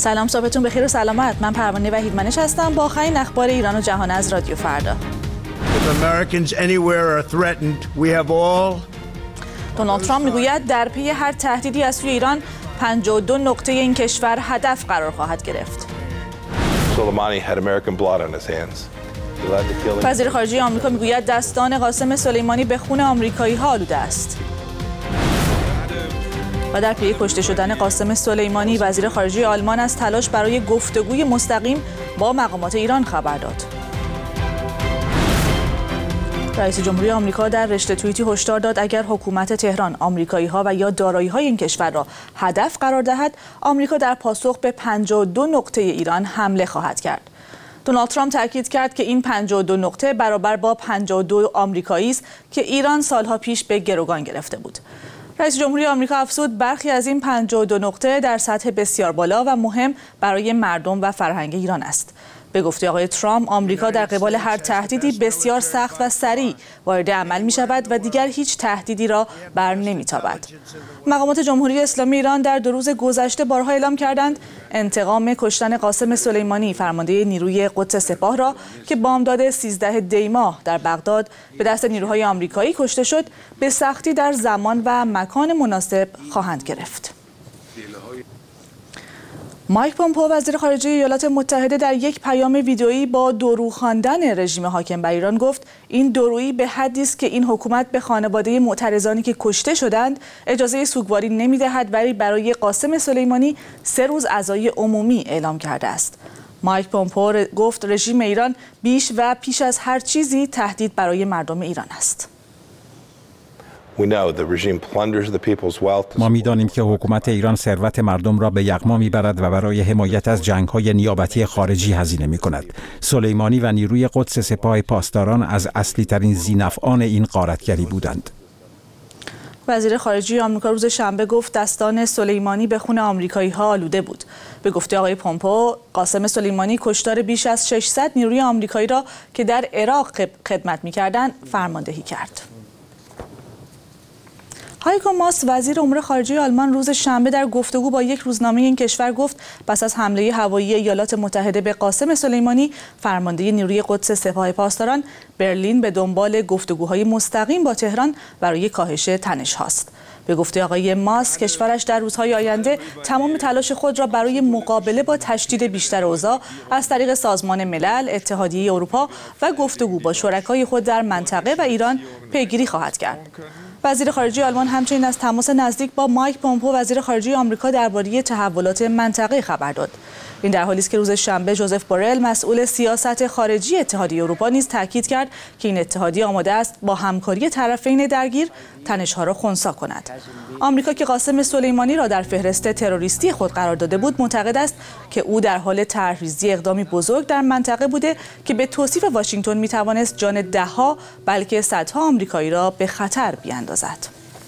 سلام، صبحتون بخیر و سلامت. من پروانه وحیدمنش هستم با آخرین اخبار ایران و جهان از رادیو فردا. دونالد ترامپ میگوید در پی هر تهدیدی از سوی ایران 52 نقطه این کشور هدف قرار خواهد گرفت. وزیر خارجه آمریکا میگوید دستان قاسم سلیمانی به خون آمریکایی‌ها آلوده است. و در پی کشته شدن قاسم سلیمانی وزیر خارجه آلمان از تلاش برای گفتگوی مستقیم با مقامات ایران خبر داد. رئیس جمهوری آمریکا در رشته توییتی هشدار داد اگر حکومت تهران آمریکایی‌ها و یا دارایی‌های این کشور را هدف قرار دهد، آمریکا در پاسخ به 52 نقطه ایران حمله خواهد کرد. دونالد ترامپ تاکید کرد که این 52 نقطه برابر با 52 آمریکایی است که ایران سالها پیش به گروگان گرفته بود. رئیس جمهوری آمریکا افزود برخی از این 52 نقطه در سطح بسیار بالا و مهم برای مردم و فرهنگ ایران است. به گفته آقای ترامپ، آمریکا در قبال هر تهدیدی بسیار سخت و سریع وارد عمل می شود و دیگر هیچ تهدیدی را بر نمی تابد. مقامات جمهوری اسلامی ایران در 2 روز گذشته بارها اعلام کردند انتقام کشتن قاسم سلیمانی فرمانده نیروی قدس سپاه را که بامداد 13 دی ماه در بغداد به دست نیروهای آمریکایی کشته شد، به سختی در زمان و مکان مناسب خواهند گرفت. مایک پومپئو وزیر خارجه ایالات متحده در یک پیام ویدئویی با دورو خواندن رژیم حاکم بر ایران گفت این دورویی به حدی است که این حکومت به خانواده معترضانی که کشته شدند اجازه سوگواری نمی‌دهد، ولی برای قاسم سلیمانی 3 روز عزای عمومی اعلام کرده است. مایک پومپئو گفت رژیم ایران بیش و پیش از هر چیزی تهدید برای مردم ایران است. ما می‌دانیم که حکومت ایران ثروت مردم را به یغما می‌برد و برای حمایت از جنگ‌های نیابتی خارجی هزینه می‌کند. سلیمانی و نیروی قدس سپاه پاسداران از اصلی‌ترین ذی‌نفعان این غارتگری بودند. وزیر خارجه آمریکا روز شنبه گفت دستان سلیمانی به خون آمریکایی‌ها آلوده بود. به گفته آقای پومپئو، قاسم سلیمانی کشتار بیش از 600 نیروی آمریکایی را که در عراق خدمت می‌کردند فرماندهی کرد. هایکو ماس وزیر امور خارجه آلمان روز شنبه در گفتگو با یک روزنامه این کشور گفت پس از حمله هوایی ایالات متحده به قاسم سلیمانی فرمانده نیروی قدس سپاه پاسداران، برلین به دنبال گفتگوهای مستقیم با تهران برای کاهش تنش هاست. به گفته آقای ماس کشورش در روزهای آینده تمام تلاش خود را برای مقابله با تشدید بیشتر اوضاع از طریق سازمان ملل، اتحادیه اروپا و گفتگو با شرکای خود در منطقه و ایران پیگیری خواهد کرد. وزیر خارجه آلمان همچنین از تماس نزدیک با مایک پومپئو وزیر خارجه آمریکا درباره تحولات منطقه خبر داد. این در حالی است که روز شنبه ژوزف بورل مسئول سیاست خارجی اتحادیه اروپا نیز تاکید کرد که این اتحادیه آماده است با همکاری طرفین درگیر تنش‌ها را خنثی کند. آمریکا که قاسم سلیمانی را در فهرست تروریستی خود قرار داده بود، معتقد است که او در حال طرحریزی اقدامی بزرگ در منطقه بوده که به توصیف واشنگتن می‌توانست جان ده‌ها بلکه صدها آمریکایی را به خطر بیاندازد.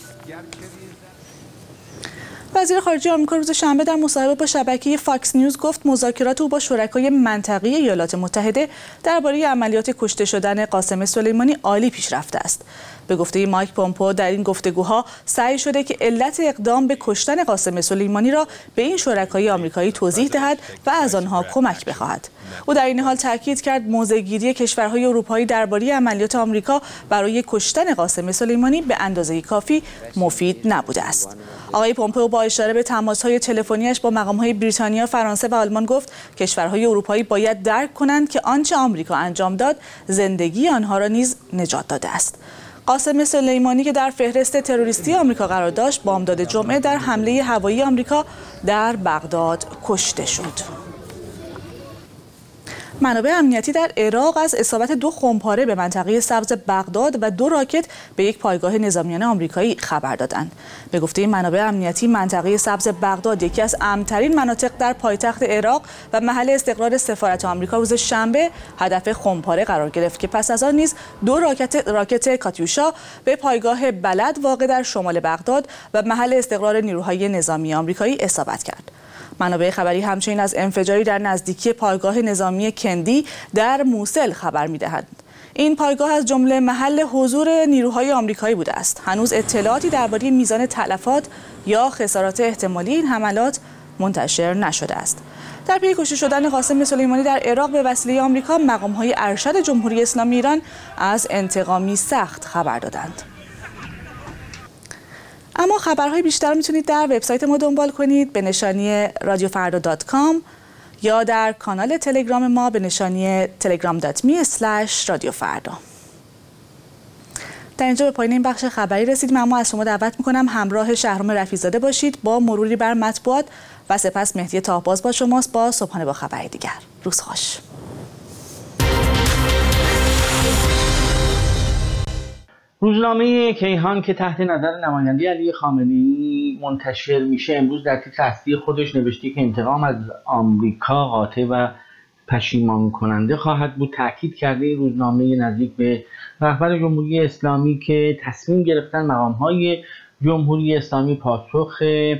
وزیر خارجه آمریکا روز شنبه در مصاحبه با شبکه فاکس نیوز گفت مذاکرات او با شرکای منطقه‌ای ایالات متحده درباره عملیات کشته شدن قاسم سلیمانی عالی پیش رفته است. به گفته مایک پومپئو در این گفتگوها سعی شده که علت اقدام به کشتن قاسم سلیمانی را به این شرکای آمریکایی توضیح دهد و از آنها کمک بخواهد. او در این حال تاکید کرد موضع‌گیری کشورهای اروپایی درباره عملیات آمریکا برای کشتن قاسم سلیمانی به اندازه کافی مفید نبوده است. آقای پومپئو با اشاره به تماس‌های تلفنی‌اش با مقام‌های بریتانیا، فرانسه و آلمان گفت کشورهای اروپایی باید درک کنند که آنچه آمریکا انجام داد زندگی آنها را نیز نجات داده است. قاسم سلیمانی که در فهرست تروریستی آمریکا قرار داشت، بامداد جمعه در حمله هوایی آمریکا در بغداد کشته شد. منابع امنیتی در عراق از اصابت 2 خمپاره به منطقه سبز بغداد و 2 راکت به یک پایگاه نظامیان آمریکایی خبر دادند. به گفته منابع امنیتی، منطقه سبز بغداد یکی از امن‌ترین مناطق در پایتخت عراق و محل استقرار سفارت آمریکا روز شنبه هدف خمپاره قرار گرفت که پس از آن نیز 2 راکت کاتیوشا به پایگاه بلد واقع در شمال بغداد و محل استقرار نیروهای نظامی آمریکایی اصابت کرد. منابع خبری همچنین از انفجاری در نزدیکی پایگاه نظامی کندی در موصل خبر می‌دهند. این پایگاه از جمله محل حضور نیروهای آمریکایی بوده است. هنوز اطلاعاتی درباره میزان تلفات یا خسارات احتمالی این حملات منتشر نشده است. در پی کشته شدن قاسم سلیمانی در عراق به وسیله آمریکا، مقام‌های ارشد جمهوری اسلامی ایران از انتقامی سخت خبر دادند. اما خبرهای بیشتر میتونید در وبسایت ما دنبال کنید به نشانی radiofarda.com یا در کانال تلگرام ما به نشانی telegram.me/radiofarda. در اینجا به پایان این بخش خبری رسیدیم، اما از شما دعوت میکنم همراه شهرام رفیع‌زاده باشید با مروری بر مطبوعات و سپس مهدی تاهباز با شماست با صبحانه با خبری دیگر. روز خوش. روزنامه کیهان که تحت نظر نماینده علی خامنه‌ای منتشر میشه امروز در تیتر اصلی خودش نوشته که انتقام از آمریکا قاطع و پشیمان کننده خواهد بود. تاکید کرده این روزنامه نزدیک به رهبر جمهوری اسلامی که تصمیم گرفتن مقام‌های جمهوری اسلامی پاسخ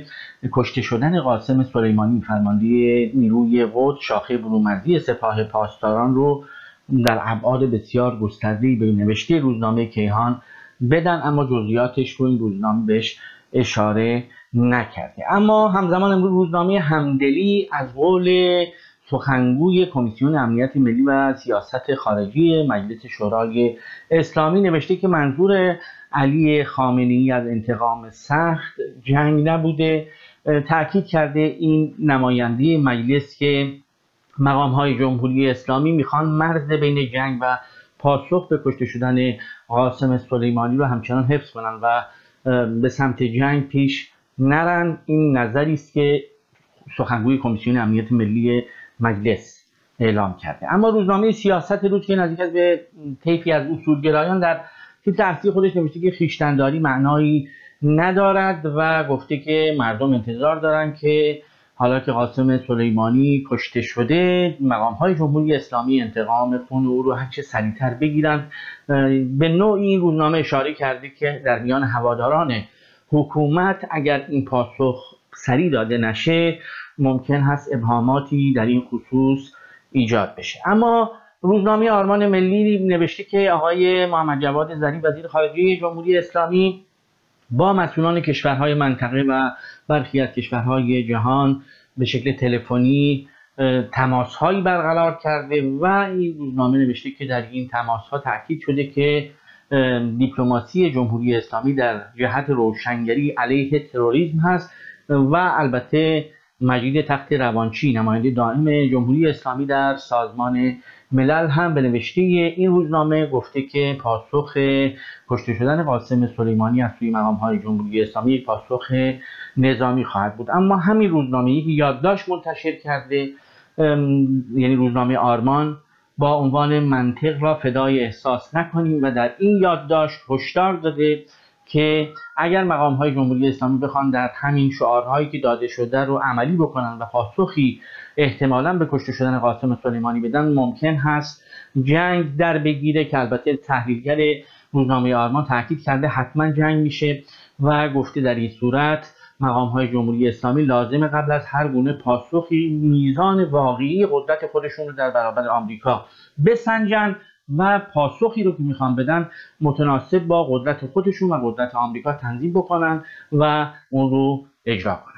کشته شدن قاسم سلیمانی فرمانده نیروی قدس شاخه برومرزی سپاه پاسداران رو در ابعاد بسیار گسترده‌ای به نوشته روزنامه کیهان بدن، اما جزئیاتش رو این روزنامه بهش اشاره نکرده. اما همزمان امروز روزنامه همدلی از قول سخنگوی کمیسیون امنیت ملی و سیاست خارجی مجلس شورای اسلامی نوشته که منظور علی خامنه‌ای از انتقام سخت جنگ نبوده. تاکید کرده این نماینده مجلس که مقام‌های جمهوری اسلامی میخوان مرز بین جنگ و پاسخ به کشته شدن قاسم سلیمانی رو همچنان حفظ کنن و به سمت جنگ پیش نرن. این نظری است که سخنگوی کمیسیون امنیت ملی مجلس اعلام کرده. اما روزنامه سیاست روز که نزدیک است به طیفی از اصولگرایان در تیتر اصلی خودش نوشته که خویشتن‌داری معنایی ندارد و گفته که مردم انتظار دارن که حالا که قاسم سلیمانی کشته شده مقام‌های جمهوری اسلامی انتقام خون او رو هرچه سریعتر بگیرن. به نوعی این روزنامه اشاره کرده که در میان هواداران حکومت اگر این پاسخ سریع داده نشه ممکن هست ابهاماتی در این خصوص ایجاد بشه. اما روزنامه آرمان ملی نوشته که آقای محمد جواد ظریف وزیر خارجه جمهوری اسلامی با مسئولان کشورهای منطقه و برخی از کشورهای جهان به شکل تلفنی تماس‌هایی برقرار کرده و این روزنامه نوشته که در این تماس‌ها تاکید شده که دیپلماسی جمهوری اسلامی در جهت روشنگری علیه تروریسم هست و البته مجید تخت روانچی نماینده دائم جمهوری اسلامی در سازمان ملل هم به نوشته این روزنامه گفته که پاسخ کشته شدن قاسم سلیمانی از سوی مقام‌های جمهوری اسلامی یک پاسخ نظامی خواهد بود. اما همین روزنامه یک یادداشت منتشر کرده، یعنی روزنامه آرمان، با عنوان منطق را فدای احساس نکنیم و در این یادداشت هشدار داده که اگر مقام‌های جمهوری اسلامی بخوان در همین شعارهایی که داده شده رو عملی بکنن و پاسخی احتمالاً به کشته شدن قاسم سلیمانی بدن ممکن هست جنگ در بگیره، که البته تحلیلگر روزنامه آرمان تاکید کرده حتما جنگ میشه و گفته در این صورت مقام‌های جمهوری اسلامی لازمه قبل از هر گونه پاسخی میزان واقعی قدرت خودشون رو در برابر آمریکا بسنجن و پاسخی رو که میخوان بدن متناسب با قدرت خودشون و قدرت آمریکا تنظیم بکنن و اون رو اجرا کنن.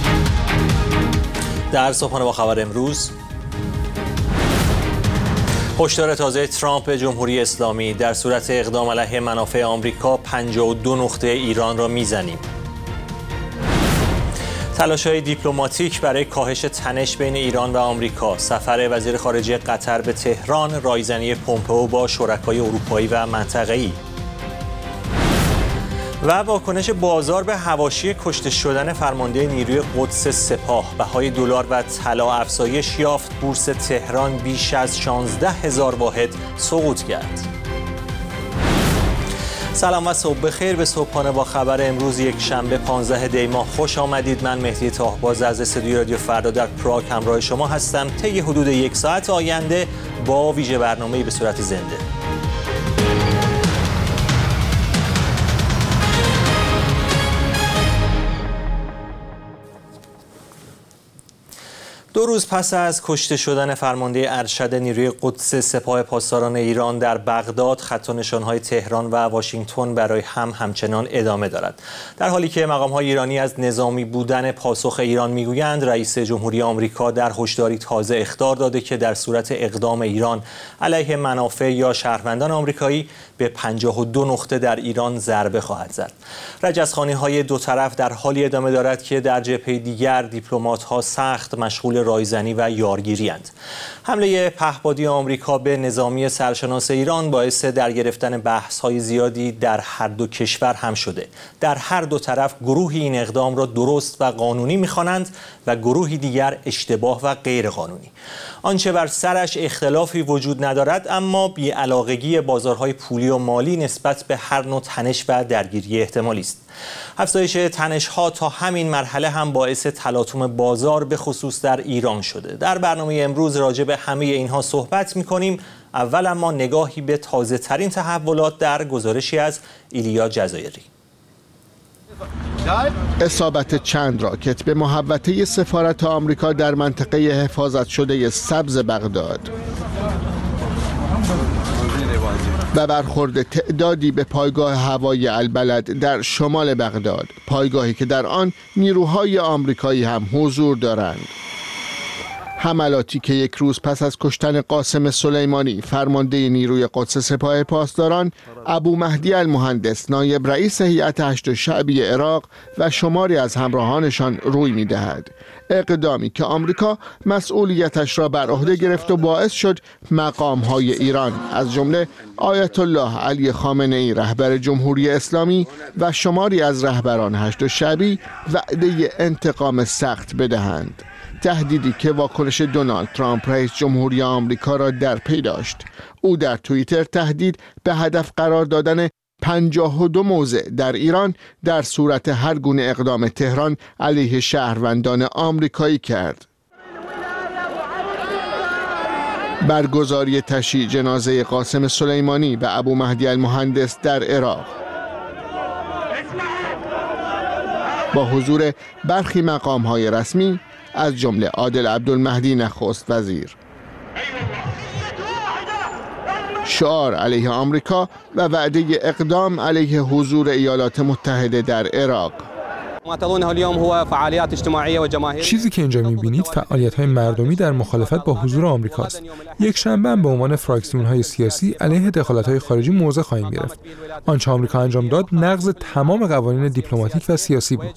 در صبحانه با خبر امروز، هشدار تازه ترامپ جمهوری اسلامی: در صورت اقدام علیه منافع آمریکا 52 نقطه ایران را میزنیم. تلاش‌های دیپلماتیک برای کاهش تنش بین ایران و آمریکا. سفر وزیر خارجه قطر به تهران، رایزنی پومپئو با شرکای اروپایی و منطقه‌ای. و واکنش بازار به حواشی کشته شدن فرمانده نیروی قدس سپاه. بهای دلار و طلا افزایش یافت. بورس تهران بیش از 16,000 واحد سقوط کرد. سلام و صبح بخیر. به صبحانه با خبر امروز یک شنبه 15 دی ماه خوش آمدید. من مهدی طاهباز از استودیوی رادیو فردا در پراگ همراه شما هستم. طی حدود یک ساعت آینده با ویژه برنامه‌ای به صورت زنده. دو روز پس از کشته شدن فرمانده ارشد نیروی قدس سپاه پاسداران ایران در بغداد، خط و نشان‌های تهران و واشنگتن برای همچنان ادامه دارد. در حالی که مقام‌های ایرانی از نظامی بودن پاسخ ایران میگویند، رئیس جمهوری آمریکا در هشداری تازه اخطار داده که در صورت اقدام ایران علیه منافع یا شهروندان آمریکایی به 52 نقطه در ایران ضربه خواهد زد. رجزخوانی‌های دو طرف در حالی ادامه دارد که در جبهه دیگر دیپلمات‌ها سخت مشغول رایزنی و یارگیری اند. حمله پهپادی آمریکا به نظامی سرشناس ایران باعث در گرفتن بحث‌های زیادی در هر دو کشور هم شده. در هر دو طرف گروهی این اقدام را درست و قانونی می‌خوانند و گروهی دیگر اشتباه و غیر قانونی. آنچه بر سرش اختلافی وجود ندارد، اما بی‌علاقگی بازارهای پولی و مالی نسبت به هر نوع تنش و درگیری احتمالی است. افزایش تنش‌ها تا همین مرحله هم باعث تلاطم بازار به خصوص در ایران شده. در برنامه امروز راجع به همه اینها صحبت می‌کنیم. اول اما نگاهی به تازه‌ترین تحولات در گزارشی از ایلیا جزایری. اصابت چند راکت به محوطه سفارت آمریکا در منطقه حفاظت شده سبز بغداد و برخورد تعدادی به پایگاه هوایی البلد در شمال بغداد، پایگاهی که در آن نیروهای آمریکایی هم حضور دارند. حملاتی که یک روز پس از کشتن قاسم سلیمانی، فرمانده نیروی قدس سپاه پاسداران، ابو مهدی المهندس، نایب رئیس هیئت هشت شعبی عراق و شماری از همراهانشان روی می‌دهد. اقدامی که آمریکا مسئولیتش را بر عهده گرفت و باعث شد مقام‌های ایران از جمله آیت الله علی خامنه‌ای رهبر جمهوری اسلامی و شماری از رهبران هشت شعبی وعده انتقام سخت بدهند. تهدیدی که واکنش دونالد ترامپ رئیس جمهوری آمریکا را در پی داشت. او در توییتر تهدید به هدف قرار دادن 52 موضع در ایران در صورت هر گونه اقدام تهران علیه شهروندان آمریکایی کرد. برگزاری تشییع جنازه قاسم سلیمانی و ابو مهدی المهندس در عراق با حضور برخی مقام‌های رسمی از جمله عادل عبدالمهدی نخست وزیر. شعار علیه آمریکا و وعده اقدام علیه حضور ایالات متحده در عراق. چیزی که اینجا می‌بینید فعالیت‌های مردمی در مخالفت با حضور آمریکاست. یک شنبه هم به عنوان فراکسیون‌های سیاسی علیه دخالت‌های خارجی موضع خواهیم گرفت. آنچه آمریکا انجام داد نقض تمام قوانین دیپلماتیک و سیاسی بود.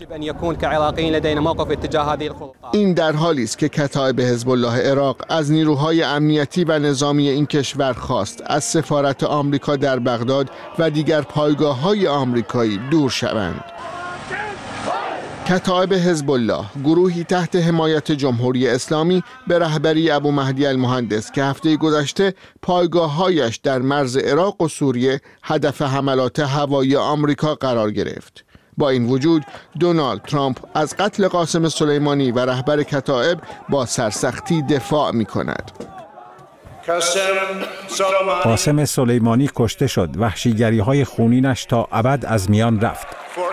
این در حالی است که کتایب حزب الله عراق از نیروهای امنیتی و نظامی این کشور خواست از سفارت آمریکا در بغداد و دیگر پایگاه‌های آمریکایی دور شوند. کتایب حزب الله، گروهی تحت حمایت جمهوری اسلامی به رهبری ابو مهدی المهندس که هفته گذشته پایگاه‌هایش در مرز عراق و سوریه هدف حملات هوایی آمریکا قرار گرفت. با این وجود دونالد ترامپ از قتل قاسم سلیمانی و رهبر کتایب با سرسختی دفاع می‌کند. قاسم سلیمانی کشته شد. وحشیگری‌های خونینش تا ابد از میان رفت.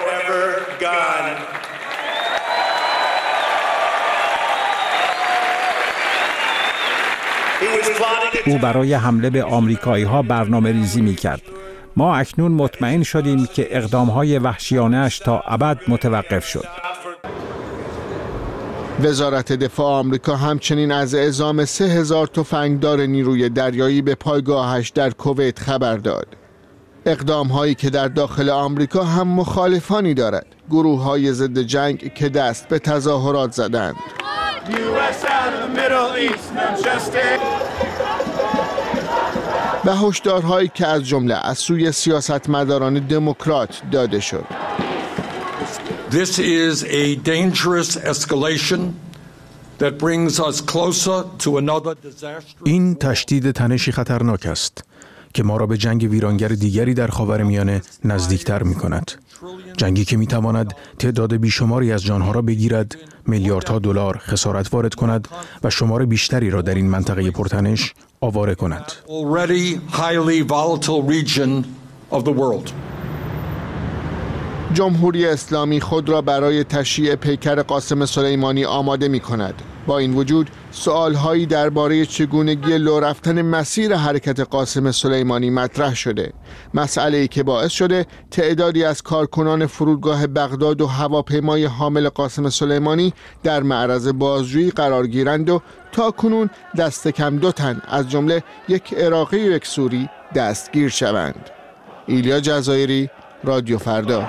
او برای حمله به آمریکایی‌ها برنامه ریزی می‌کرد. ما اکنون مطمئن شدیم که اقدام‌های وحشیانه‌اش تا ابد متوقف شد. وزارت دفاع آمریکا همچنین از اعزام 3000 تفنگدار نیروی دریایی به پایگاهش در کویت خبر داد. اقدام هایی که در داخل آمریکا هم مخالفانی دارد. گروه های ضد جنگ که دست به تظاهرات زدند. و هشدارهایی که از جمله از سوی سیاستمداران دموکرات داده شد. This is a dangerous escalation that brings us closer to another disaster. این تشدید تنشی خطرناک است که ما را به جنگ ویرانگر دیگری در خاورمیانه نزدیکتر می کند. جنگی که می تواند تعداد بیشماری از جانها را بگیرد، میلیاردها دلار خسارت وارد کند و شمار بیشتری را در این منطقه پرتنش آواره کند. Already highly volatile region of the world. جمهوری اسلامی خود را برای تشییع پیکر قاسم سلیمانی آماده می کند. با این وجود سؤالهایی درباره چگونگی لو رفتن مسیر حرکت قاسم سلیمانی مطرح شده. مسئله‌ای که باعث شده تعدادی از کارکنان فرودگاه بغداد و هواپیمای حامل قاسم سلیمانی در معرض بازجویی قرار گیرند و تاکنون دست کم 2 تن از جمله یک عراقی و یک سوری دستگیر شوند. ایلیا جزایری، رادیو فردا.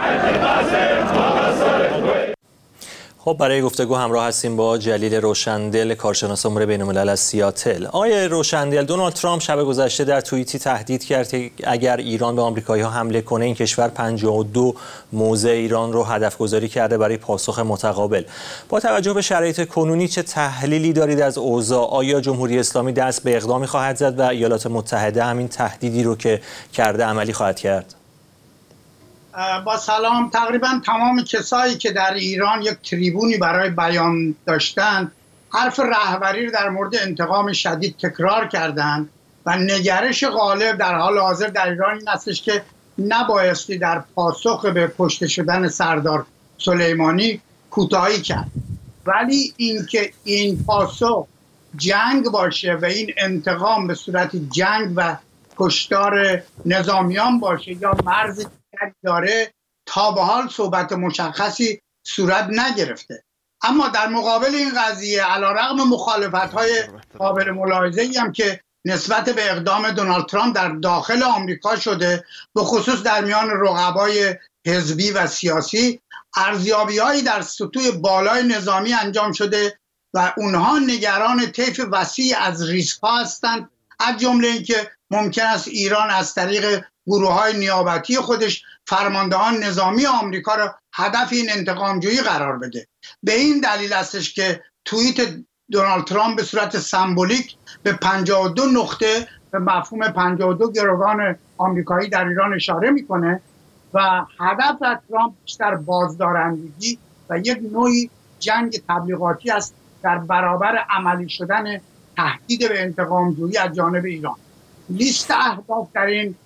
خب برای گفتگو همراه هستیم با جلیل روشندل، کارشناس امور بین‌الملل از سیاتل. آقای روشندل، دونالد ترامپ شب گذشته در توییتی تهدید کرد که اگر ایران به آمریکایی‌ها حمله کنه این کشور 52 موضع ایران رو هدف گذاری کرده برای پاسخ متقابل. با توجه به شرایط کنونی چه تحلیلی دارید از اوضاع؟ آیا جمهوری اسلامی دست به اقدامی خواهد زد و ایالات متحده همین تهدیدی رو که کرده عملی خواهد کرد؟ با سلام. تقریبا تمام کسایی که در ایران یک تریبونی برای بیان داشتند حرف رهبری رو در مورد انتقام شدید تکرار کردند و نگرش غالب در حال حاضر در ایران این استش که نبایستی در پاسخ به کشته شدن سردار سلیمانی کوتاهی کرد، ولی اینکه این پاسخ جنگ باشه و این انتقام به صورت جنگ و کشتار نظامیان باشه یا مرز داره، تا به حال صحبت مشخصی صورت نگرفته. اما در مقابل این قضیه علیرغم مخالفت‌های قابل ملاحظه‌ای هم که نسبت به اقدام دونالد ترامپ در داخل آمریکا شده، به خصوص در میان رقبای حزبی و سیاسی، ارزیابی‌هایی در سطوح بالای نظامی انجام شده و اونها نگران طیف وسیع از ریسک‌ها هستند، از جمله اینکه ممکن است ایران از طریق گروه‌های نیابتی خودش فرماندهان نظامی آمریکا را هدف این انتقامجویی قرار بده. به این دلیل استش که توییت دونالد ترامپ به صورت سمبولیک به 52 نقطه به مفهوم 52 گروگان آمریکایی در ایران اشاره میکنه و هدف از ترامپ بیشتر بازدارندگی و یک نوعی جنگ تبلیغاتی است در برابر عملی شدن تهدید به انتقامجویی از جانب ایران. لیست اهداف در این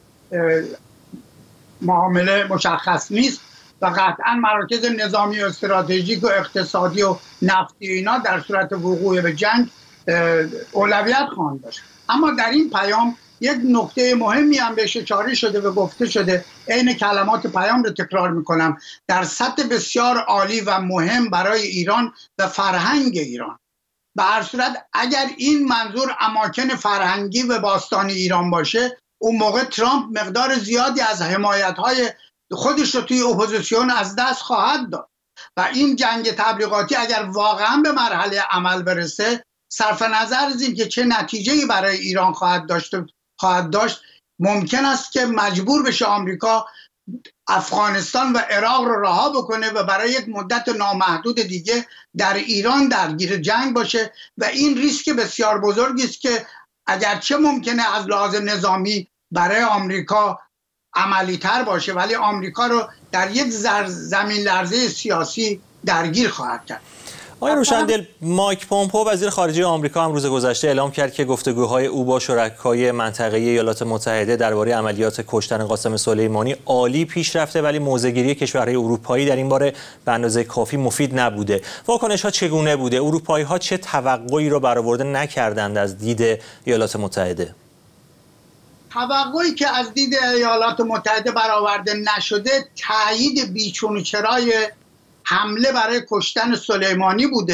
معامله مشخص نیست و قطعا مراکز نظامی و استراتژیک و اقتصادی و نفتی اینا در صورت وقوع به جنگ اولویت خواهند داشت. اما در این پیام یک نکته مهمی هم بهش اشاره شده و گفته شده، عین کلمات پیام رو تکرار میکنم، در سطح بسیار عالی و مهم برای ایران و فرهنگ ایران. به هر صورت اگر این منظور اماکن فرهنگی و باستانی ایران باشه، اون موقع ترامپ مقدار زیادی از حمایت‌های خودش رو توی اپوزیسیون از دست خواهد داد و این جنگ تبلیغاتی اگر واقعا به مرحله عمل برسه، صرف نظر از این که چه نتیجه‌ای برای ایران خواهد داشت، ممکن است که مجبور بشه آمریکا افغانستان و عراق رو رها بکنه و برای یک مدت نامحدود دیگه در ایران درگیر جنگ باشه و این ریسک بسیار بزرگی است که اگرچه ممکنه از لحاظ نظامی برای آمریکا عملی تر باشه، ولی آمریکا رو در یک زمین لرزه سیاسی درگیر خواهد کرد. آقای روشندل، مایک پومپو وزیر خارجه آمریکا هم روز گذشته اعلام کرد که گفتگوهای او با شرکای منطقه‌ای ایالات متحده درباره عملیات کشتن قاسم سلیمانی عالی پیش رفته، ولی موضع‌گیری کشورهای اروپایی در این باره به اندازه کافی مفید نبوده. واکنش‌ها چگونه بوده؟ اروپایی‌ها چه توقعی را برآورده نکردند از دید ایالات متحده؟ توقعی که از دید ایالات متحده برآورده نشده، تایید بیچون و چرای حمله برای کشتن سلیمانی بوده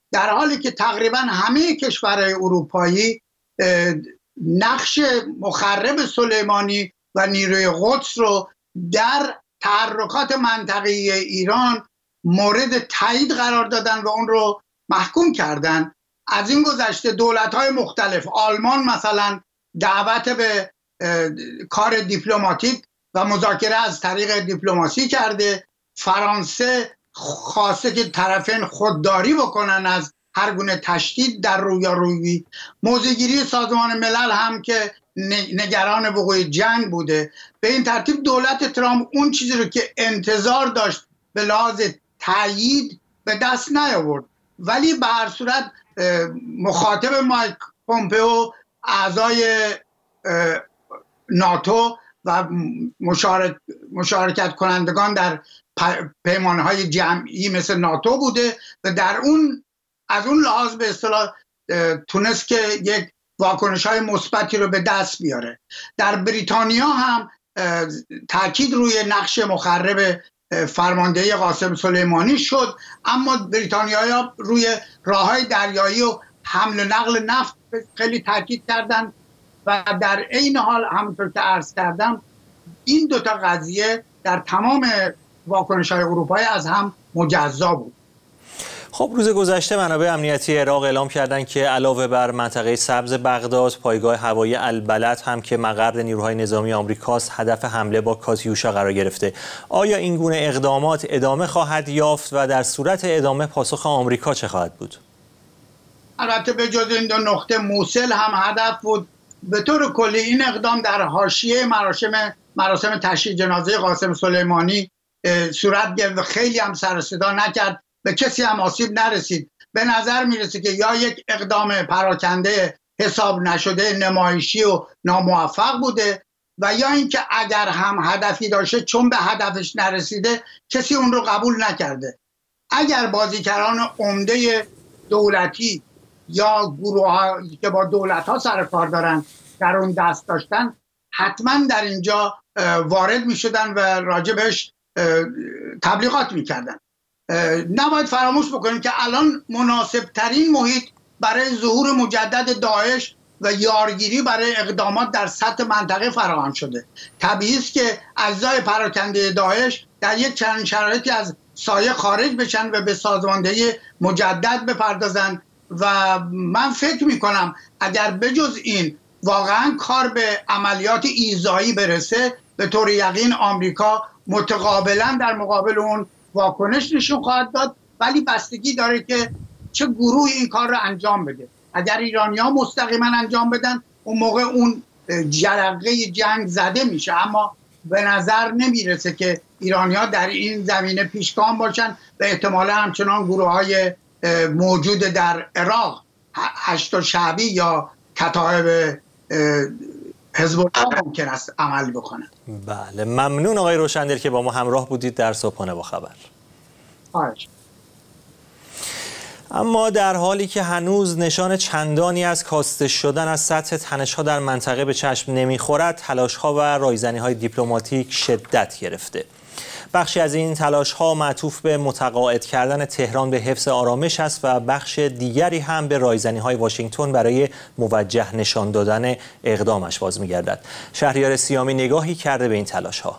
در حالی که تقریبا همه کشورهای اروپایی نقش مخرب سلیمانی و نیروی قدس رو در تحرکات منطقه‌ای ایران مورد تایید قرار دادن و اون رو محکوم کردن. از این گذشته دولت‌های مختلف، آلمان مثلا دعوت به کار دیپلماتیک و مذاکره از طریق دیپلماسی کرده، فرانسه خواسته که طرفین خودداری بکنن از هر گونه تشدید در رویارویی، موضع‌گیری سازمان ملل هم که نگران وقوع جنگ بوده. به این ترتیب دولت ترامپ اون چیزی رو که انتظار داشت به لحاظ تایید به دست نیاورد، ولی به هر صورت مخاطب مایک پومپئو، اعضای ناتو و مشارکت کنندگان در پیمانهای جمعی مثل ناتو بوده و در اون از اون لحاظ به اصطلاح تونست که یک واکنش‌های مثبتی رو به دست بیاره. در بریتانیا هم تاکید روی نقش مخرب فرماندهی قاسم سلیمانی شد، اما بریتانیایی‌ها روی راه‌های دریایی و حمل و نقل نفت خیلی تاکید کردن و در عین حال همونطور که عرض کردم این دوتا قضیه در تمام واکنش‌های اروپایی از هم مجزا بود. خب روز گذشته منابع امنیتی عراق اعلام کردند که علاوه بر منطقه سبز بغداد، پایگاه هوایی البلد هم که مقر نیروهای نظامی آمریکاست هدف حمله با کاتیوشا قرار گرفته. آیا این گونه اقدامات ادامه خواهد یافت و در صورت ادامه پاسخ آمریکا چه خواهد بود؟ البته به جز این دو نقطه موصل هم هدف بود. به طور کلی این اقدام در حاشیه مراسم تشییع جنازه قاسم سلیمانی صورت گرفت و خیلی هم سر و صدا نکرد، به کسی هم آسیب نرسید. به نظر میرسه که یا یک اقدام پراکنده حساب نشده نمایشی و ناموفق بوده و یا اینکه اگر هم هدفی داشته چون به هدفش نرسیده کسی اون رو قبول نکرده. اگر بازیگران عمده دولتی یا گروه‌هایی که با دولت‌ها سر کار دارن در اون دست داشتن حتما در اینجا وارد می‌شدن و راجبش تبلیغات می‌کردن. نباید فراموش بکنیم که الان مناسب ترین محیط برای ظهور مجدد داعش و یارگیری برای اقدامات در سطح منطقه فراهم شده. طبیعی است که اجزای پراکنده داعش در یک چنین شرایطی از سایه خارج بشن و به سازماندهی مجدد بپردازن و من فکر میکنم اگر بجز این واقعا کار به عملیات ایذایی برسه به طور یقین آمریکا متقابلا در مقابل اون واکنش نشون خواهد داد، ولی بستگی داره که چه گروهی این کار رو انجام بده. اگر ایرانی‌ها مستقیما انجام بدن اون موقع اون جرقه جنگ زده میشه، اما به نظر نمیرسه که ایرانی‌ها در این زمینه پیشگام باشن و احتمالا همچنان گروه‌های موجود در عراق هشت شعبی یا کتایب حزب الله ممکن است عمل بکنه. بله ممنون آقای روشندل که با ما همراه بودید در صبحانه با خبر. اما در حالی که هنوز نشان چندانی از کاسته شدن از سطح تنش‌ها در منطقه به چشم نمی‌خورد، تلاش‌ها و رایزنی‌های دیپلماتیک شدت گرفته. بخشی از این تلاش‌ها معطوف به متقاعد کردن تهران به حفظ آرامش است و بخش دیگری هم به رایزنی‌های واشنگتن برای موجه نشان دادن اقدامش باز می‌گردد. شهریار سیامی نگاهی کرده به این تلاش‌ها.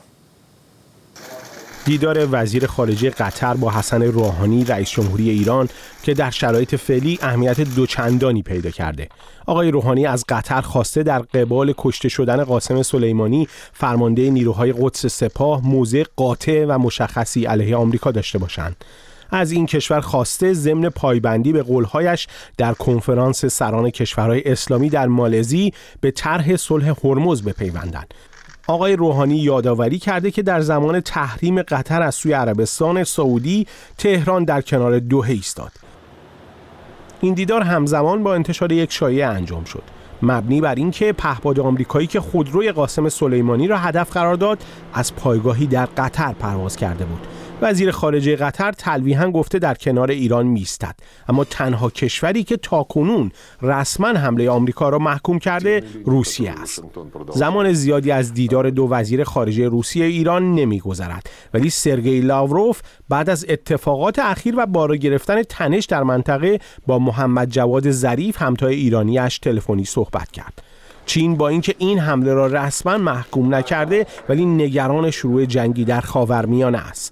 دیدار وزیر خارجه قطر با حسن روحانی رئیس جمهوری ایران که در شرایط فعلی اهمیت دوچندانی پیدا کرده. آقای روحانی از قطر خواسته در قبال کشته شدن قاسم سلیمانی فرمانده نیروهای قدس سپاه موضع قاطع و مشخصی علیه آمریکا داشته باشند. از این کشور خواسته ضمن پایبندی به قولهایش در کنفرانس سران کشورهای اسلامی در مالزی به طرح صلح هرمز بپیوندند. آقای روحانی یادآوری کرده که در زمان تحریم قطر از سوی عربستان سعودی تهران در کنار دوحه ایستاد. این دیدار همزمان با انتشار یک شایعه انجام شد مبنی بر اینکه پهپاد آمریکایی که خودروی قاسم سلیمانی را هدف قرار داد از پایگاهی در قطر پرواز کرده بود وزیر خارجه قطر تلویحاً گفته در کنار ایران میستد، اما تنها کشوری که تاکنون رسما حمله آمریکا را محکوم کرده روسیه است. زمان زیادی از دیدار دو وزیر خارجه روسیه ایران نمیگذرد، ولی سرگئی لاوروف بعد از اتفاقات اخیر و بالا گرفتن تنش در منطقه با محمد جواد ظریف همتای ایرانیش تلفنی صحبت کرد. چین با اینکه این حمله را رسما محکوم نکرده ولی نگران شروع جنگی در خاورمیانه است.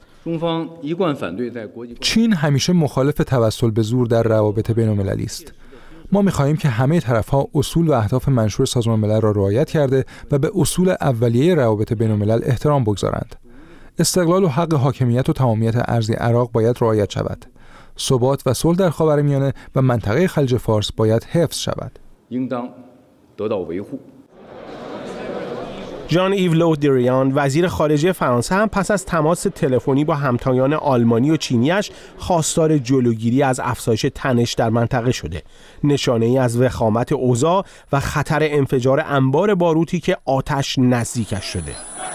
چین همیشه مخالف توسل به زور در روابط بین‌المللی است. ما می‌خواهیم که همه طرف‌ها اصول و اهداف منشور سازمان ملل را رعایت کرده و به اصول اولیه روابط بین‌الملل احترام بگذارند. استقلال و حق حاکمیت و تمامیت ارضی عراق باید رعایت شود. ثبات و صلح در خاورمیانه و منطقه خلیج فارس باید حفظ شود. ژان ایو لو دریان وزیر خارجه فرانسه هم پس از تماس تلفنی با همتایان آلمانی و چینیش خواستار جلوگیری از افزایش تنش در منطقه شده، نشانه‌ای از وخامت اوضاع و خطر انفجار انبار باروتی که آتش نزدیکش شده.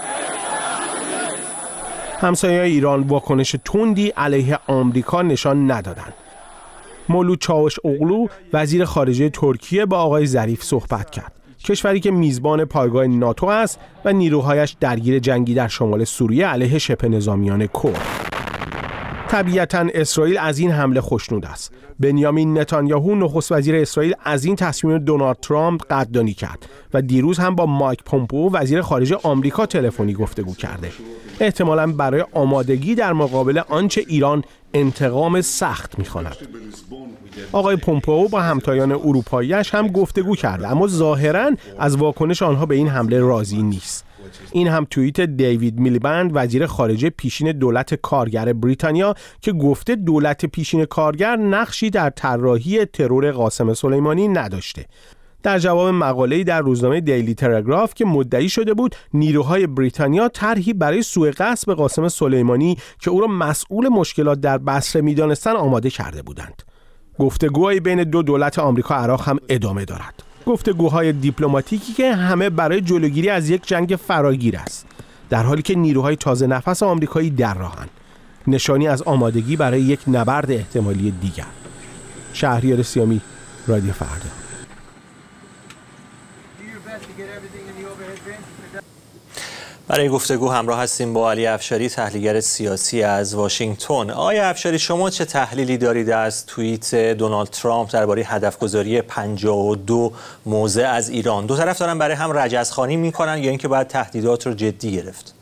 همسایه‌های ایران واکنش تندی علیه آمریکا نشان ندادند. مولود چاوشاغلو وزیر خارجه ترکیه با آقای ظریف صحبت کرد. کشوری که میزبان پایگاه ناتو است و نیروهایش درگیر جنگی در شمال سوریه علیه شبه نظامیان کرد. طبیعتاً اسرائیل از این حمله خوشنود است. بنیامین نتانیاهو نخست وزیر اسرائیل از این تصمیم دونالد ترامپ قدردانی کرد و دیروز هم با مایک پومپئو وزیر خارجه آمریکا تلفنی گفتگو کرده. احتمالاً برای آمادگی در مقابل آنچه ایران انتقام سخت می‌خواند. آقای پومپئو با همتایان اروپایی‌اش هم گفتگو کرده، اما ظاهراً از واکنش آنها به این حمله راضی نیست. این هم توییت دیوید میلیبند وزیر خارجه پیشین دولت کارگر بریتانیا که گفته دولت پیشین کارگر نقشی در طراحی ترور قاسم سلیمانی نداشته. در جواب مقاله‌ای در روزنامه دیلی تلگراف که مدعی شده بود نیروهای بریتانیا طرحی برای سوء قصد به قاسم سلیمانی که او را مسئول مشکلات در بصره می‌دانستند آماده کرده بودند. گفتگوهای بین دو دولت آمریکا عراق هم ادامه دارد. گفتگوهای دیپلماتیکی که همه برای جلوگیری از یک جنگ فراگیر است، در حالی که نیروهای تازه نفس آمریکایی در راهند، نشانی از آمادگی برای یک نبرد احتمالی دیگر. شهریار سیامی، رادیو فردا. برای گفتگو همراه هستیم با علی افشاری، تحلیلگر سیاسی از واشنگتن. آقای افشاری، شما چه تحلیلی دارید از توییت دونالد ترامپ درباره هدفگذاری 52 موضع از ایران؟ دو طرف دارن برای هم رجزخوانی میکنن یا اینکه باید تهدیدات رو جدی گرفت؟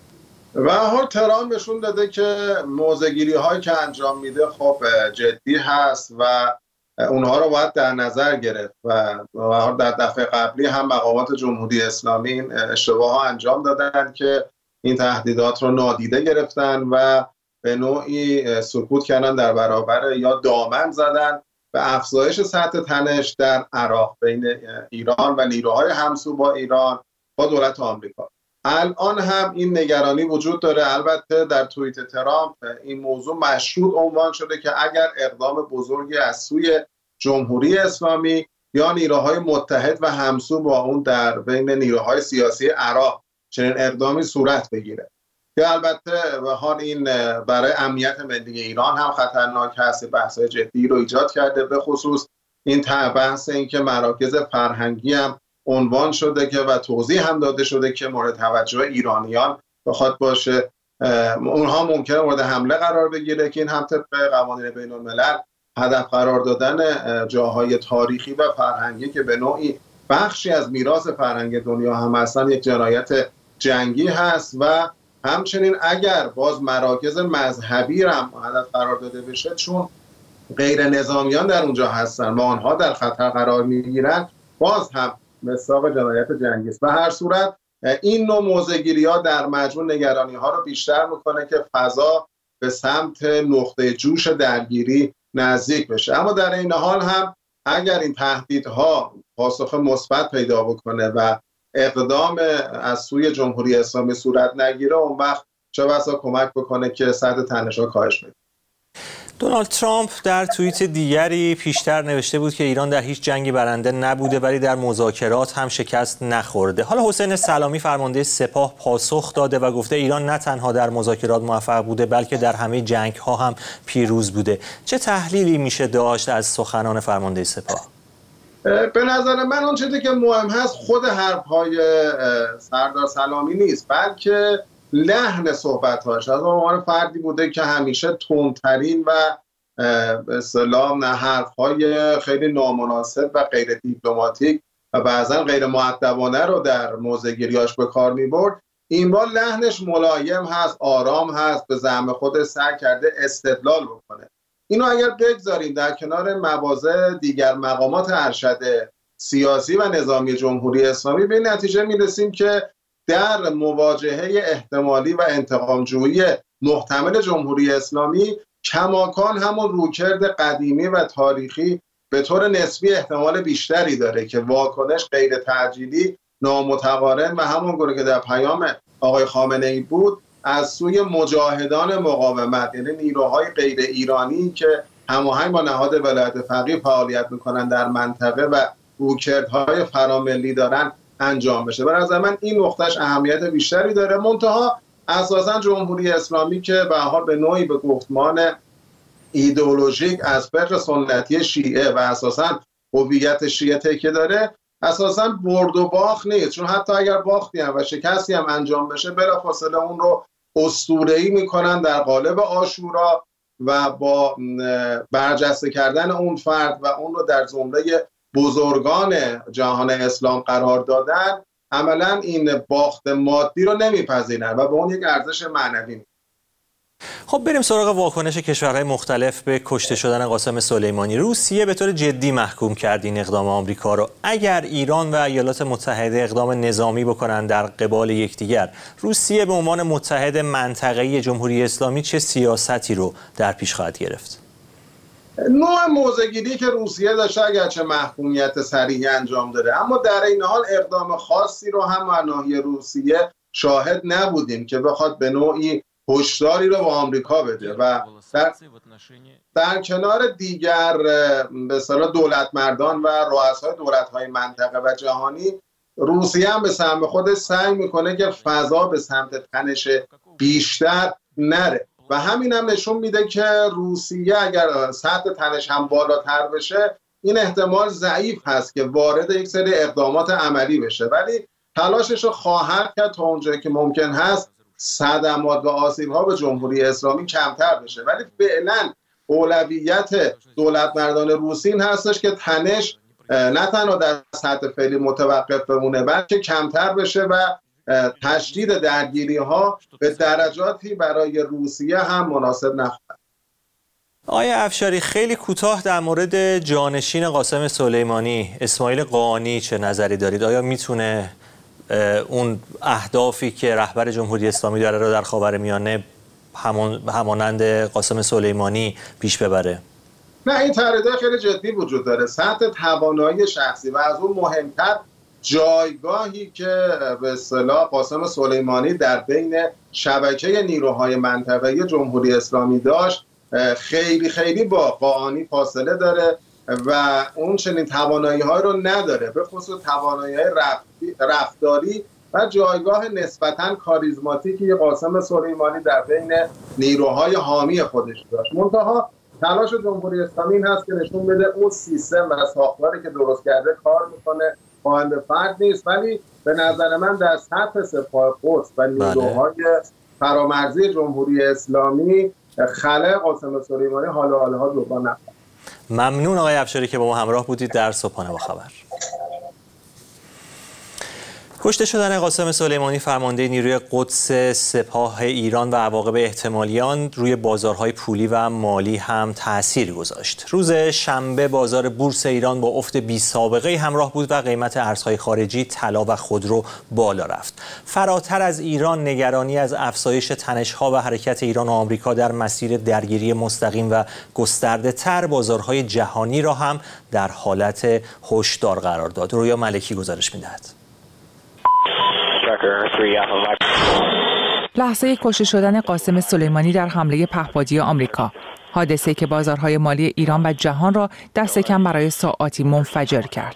به هر حال ترامپ نشون داده که موضع‌گیری هایی که انجام میده خب جدی هست و اونها رو باید در نظر گرفت و در دفعه قبلی هم مقامات جمهوری اسلامی این اشتباه ها انجام دادن که این تهدیدات رو نادیده گرفتن و به نوعی سکوت کردن در برابر یا دامن زدن به افزایش سطح تنش در عراق بین ایران و نیروهای همسو با ایران با دولت آمریکا. الان هم این نگرانی وجود داره. البته در توییت ترامپ این موضوع مشروط عنوان شده که اگر اقدام بزرگی از سوی جمهوری اسلامی یا نیروهای متحد و همسو با اون در بین نیروهای سیاسی عراق چنین اقدامی صورت بگیره که البته به حال این برای امنیت ملی ایران هم خطرناک هست، بحث‌های جدی رو ایجاد کرده، به خصوص این بحث این که مراکز فرهنگی هم عنوان شده که و توضیح هم داده شده که مورد توجه ایرانیان بخواد باشه، اونها ممکنه مورد حمله قرار بگیره که این هم طبق قوانین بین الملل هدف قرار دادن جاهای تاریخی و فرهنگی که به نوعی بخشی از میراث فرهنگ دنیا هم هستن یک جنایت جنگی هست و همچنین اگر باز مراکز مذهبی هم هدف قرار داده بشه چون غیر نظامیان در اونجا هستن و آنها در خطر قرار میگیرن باز هم مصداق جنایت جنگی است. و هر صورت این نوع موضع‌گیری‌ها در مجموع نگرانی‌ها رو بیشتر میکنه که فضا به سمت نقطه جوش درگیری نزدیک بشه. اما در این حال هم اگر این تهدیدها پاسخ مثبت پیدا بکنه و اقدام از سوی جمهوری اسلامی صورت نگیره اون وقت چه بسا کمک بکنه که سطح تنش‌ها کاهش بده. دونالد ترامپ در توییت دیگری پیشتر نوشته بود که ایران در هیچ جنگی برنده نبوده ولی در مذاکرات هم شکست نخورده. حالا حسین سلامی فرمانده سپاه پاسخ داده و گفته ایران نه تنها در مذاکرات موفق بوده بلکه در همه جنگ‌ها هم پیروز بوده. چه تحلیلی میشه داشت از سخنان فرمانده سپاه؟ به نظر من اون چیزی که مهم هست خود حرف‌های سردار سلامی نیست بلکه لحن صحبت‌هاش. از عنوان فردی بوده که همیشه تندترین و به اصطلاح حرف‌های خیلی نامناسب و غیر دیپلماتیک و بعضا غیر مؤدبانه رو در موضع‌گیری‌هاش به کار می‌برد. این بار لحنش ملایم هست، آرام هست، به زعم خود سعی کرده استدلال بکنه. اینو اگر بگذاریم در کنار مواضع دیگر مقامات ارشد سیاسی و نظامی جمهوری اسلامی، به نتیجه می‌رسیم که در مواجهه احتمالی و انتقام‌جویی محتمل جمهوری اسلامی کماکان همون رویکرد قدیمی و تاریخی به طور نسبی احتمال بیشتری داره که واکنش غیر تعجیلی، نامتقارن و همونگونه که در پیام آقای خامنه‌ای بود از سوی مجاهدان مقاومت، یعنی نیروهای غیر ایرانی که هماهنگ با نهاد ولایت فقیه فعالیت میکنن در منطقه و رویکردهای فراملی دارن انجام بشه. به نظر من این نقطهش اهمیت بیشتری داره. منتها اساسا جمهوری اسلامی که به هر حال به نوعی به گفتمان ایدئولوژیک از فقه سنتی شیعه و اساسا هویت شیعه تکیه داره، اساسا برد و باخت نیست، چون حتی اگر باختی هم و شکستی هم انجام بشه بلافاصله اون رو اسطوره‌ای میکنن در قالب عاشورا و با برجسته کردن اون فرد و اون رو در زمره بزرگان جهان اسلام قرار دادن، عملا این باخت مادی رو نمیپذیرن و به اون یک ارزش معنوی. خب بریم سراغ واکنش کشورهای مختلف به کشته شدن قاسم سلیمانی. روسیه به طور جدی محکوم کرد این اقدام آمریکا رو. اگر ایران و ایالات متحده اقدام نظامی بکنن در قبال یکدیگر، روسیه به عنوان متحد منطقه‌ای جمهوری اسلامی چه سیاستی رو در پیش خواهد گرفت؟ نوع موضع‌گیری که روسیه داشته اگرچه محکومیت سریع انجام داره، اما در این حال اقدام خاصی رو هم از ناحیه روسیه شاهد نبودیم که بخواد به نوعی هشداری رو به آمریکا بده و در کنار دیگر به اصطلاح دولتمردان و رؤسای دولت‌های منطقه و جهانی، روسیه هم به سهم خودش سعی میکنه که فضا به سمت تنش بیشتر نره و همین هم نشون میده که روسیه اگر سطح تنش هم بالاتر بشه، این احتمال ضعیف هست که وارد یک سری اقدامات عملی بشه، ولی تلاشش رو خواهد کرد تا اونجایی که ممکن هست صدمات و آسیب‌ها به جمهوری اسلامی کمتر بشه. ولی فعلا اولویت دولتمردان روسی این هستش که تنش نه تنها در سطح فعلی متوقف بمونه بلکه کمتر بشه و تشدید درگیری‌ها به درجاتی برای روسیه هم مناسب نخواهد. آقای افشاری، خیلی کوتاه در مورد جانشین قاسم سلیمانی اسماعیل قاآنی چه نظری دارید؟ آیا میتونه اون اهدافی که رهبر جمهوری اسلامی داره رو در خاورمیانه همانند قاسم سلیمانی پیش ببره؟ نه، این تردید خیلی جدی وجود داره. سطح توانایی شخصی و از اون مهمتر جایگاهی که به اصطلاح قاسم سلیمانی در بین شبکه نیروهای منطقه‌ای جمهوری اسلامی داشت خیلی خیلی با قاآنی فاصله داره و اون چنین توانایی‌ها رو نداره، به خصوص توانایی‌های رفتاری و جایگاه نسبتاً کاریزماتیکی قاسم سلیمانی در بین نیروهای حامی خودش داشت. منتها تلاش جمهوری اسلامی این هست که نشون بده اون سیستم و ساختاری که درست کرده کار میکنه، قائم به فرد نیست، ولی به نظر من در سطح سپاه قدس و نیروهای فرامرزی جمهوری اسلامی خلأ قاسم سلیمانی حالها جبران نخواهد. ممنون آقای افشاری که با ما همراه بودید در صبحانه با خبر. کشته شدن قاسم سلیمانی فرمانده نیروی قدس سپاه ایران و عواقب احتمالی آن روی بازارهای پولی و مالی هم تأثیر گذاشت. روز شنبه بازار بورس ایران با افت بی سابقه همراه بود و قیمت ارزهای خارجی طلا و خودرو بالا رفت. فراتر از ایران، نگرانی از افزایش تنش‌ها و حرکت ایران و آمریکا در مسیر درگیری مستقیم و گسترده تر بازارهای جهانی را هم در حالت هشدار قرار داد. رویا ملکی گزارش می‌دهد. لحظه کشته شدن قاسم سلیمانی در حمله پهپادی آمریکا. حادثه‌ای که بازارهای مالی ایران و جهان را دست کم برای ساعاتی منفجر کرد.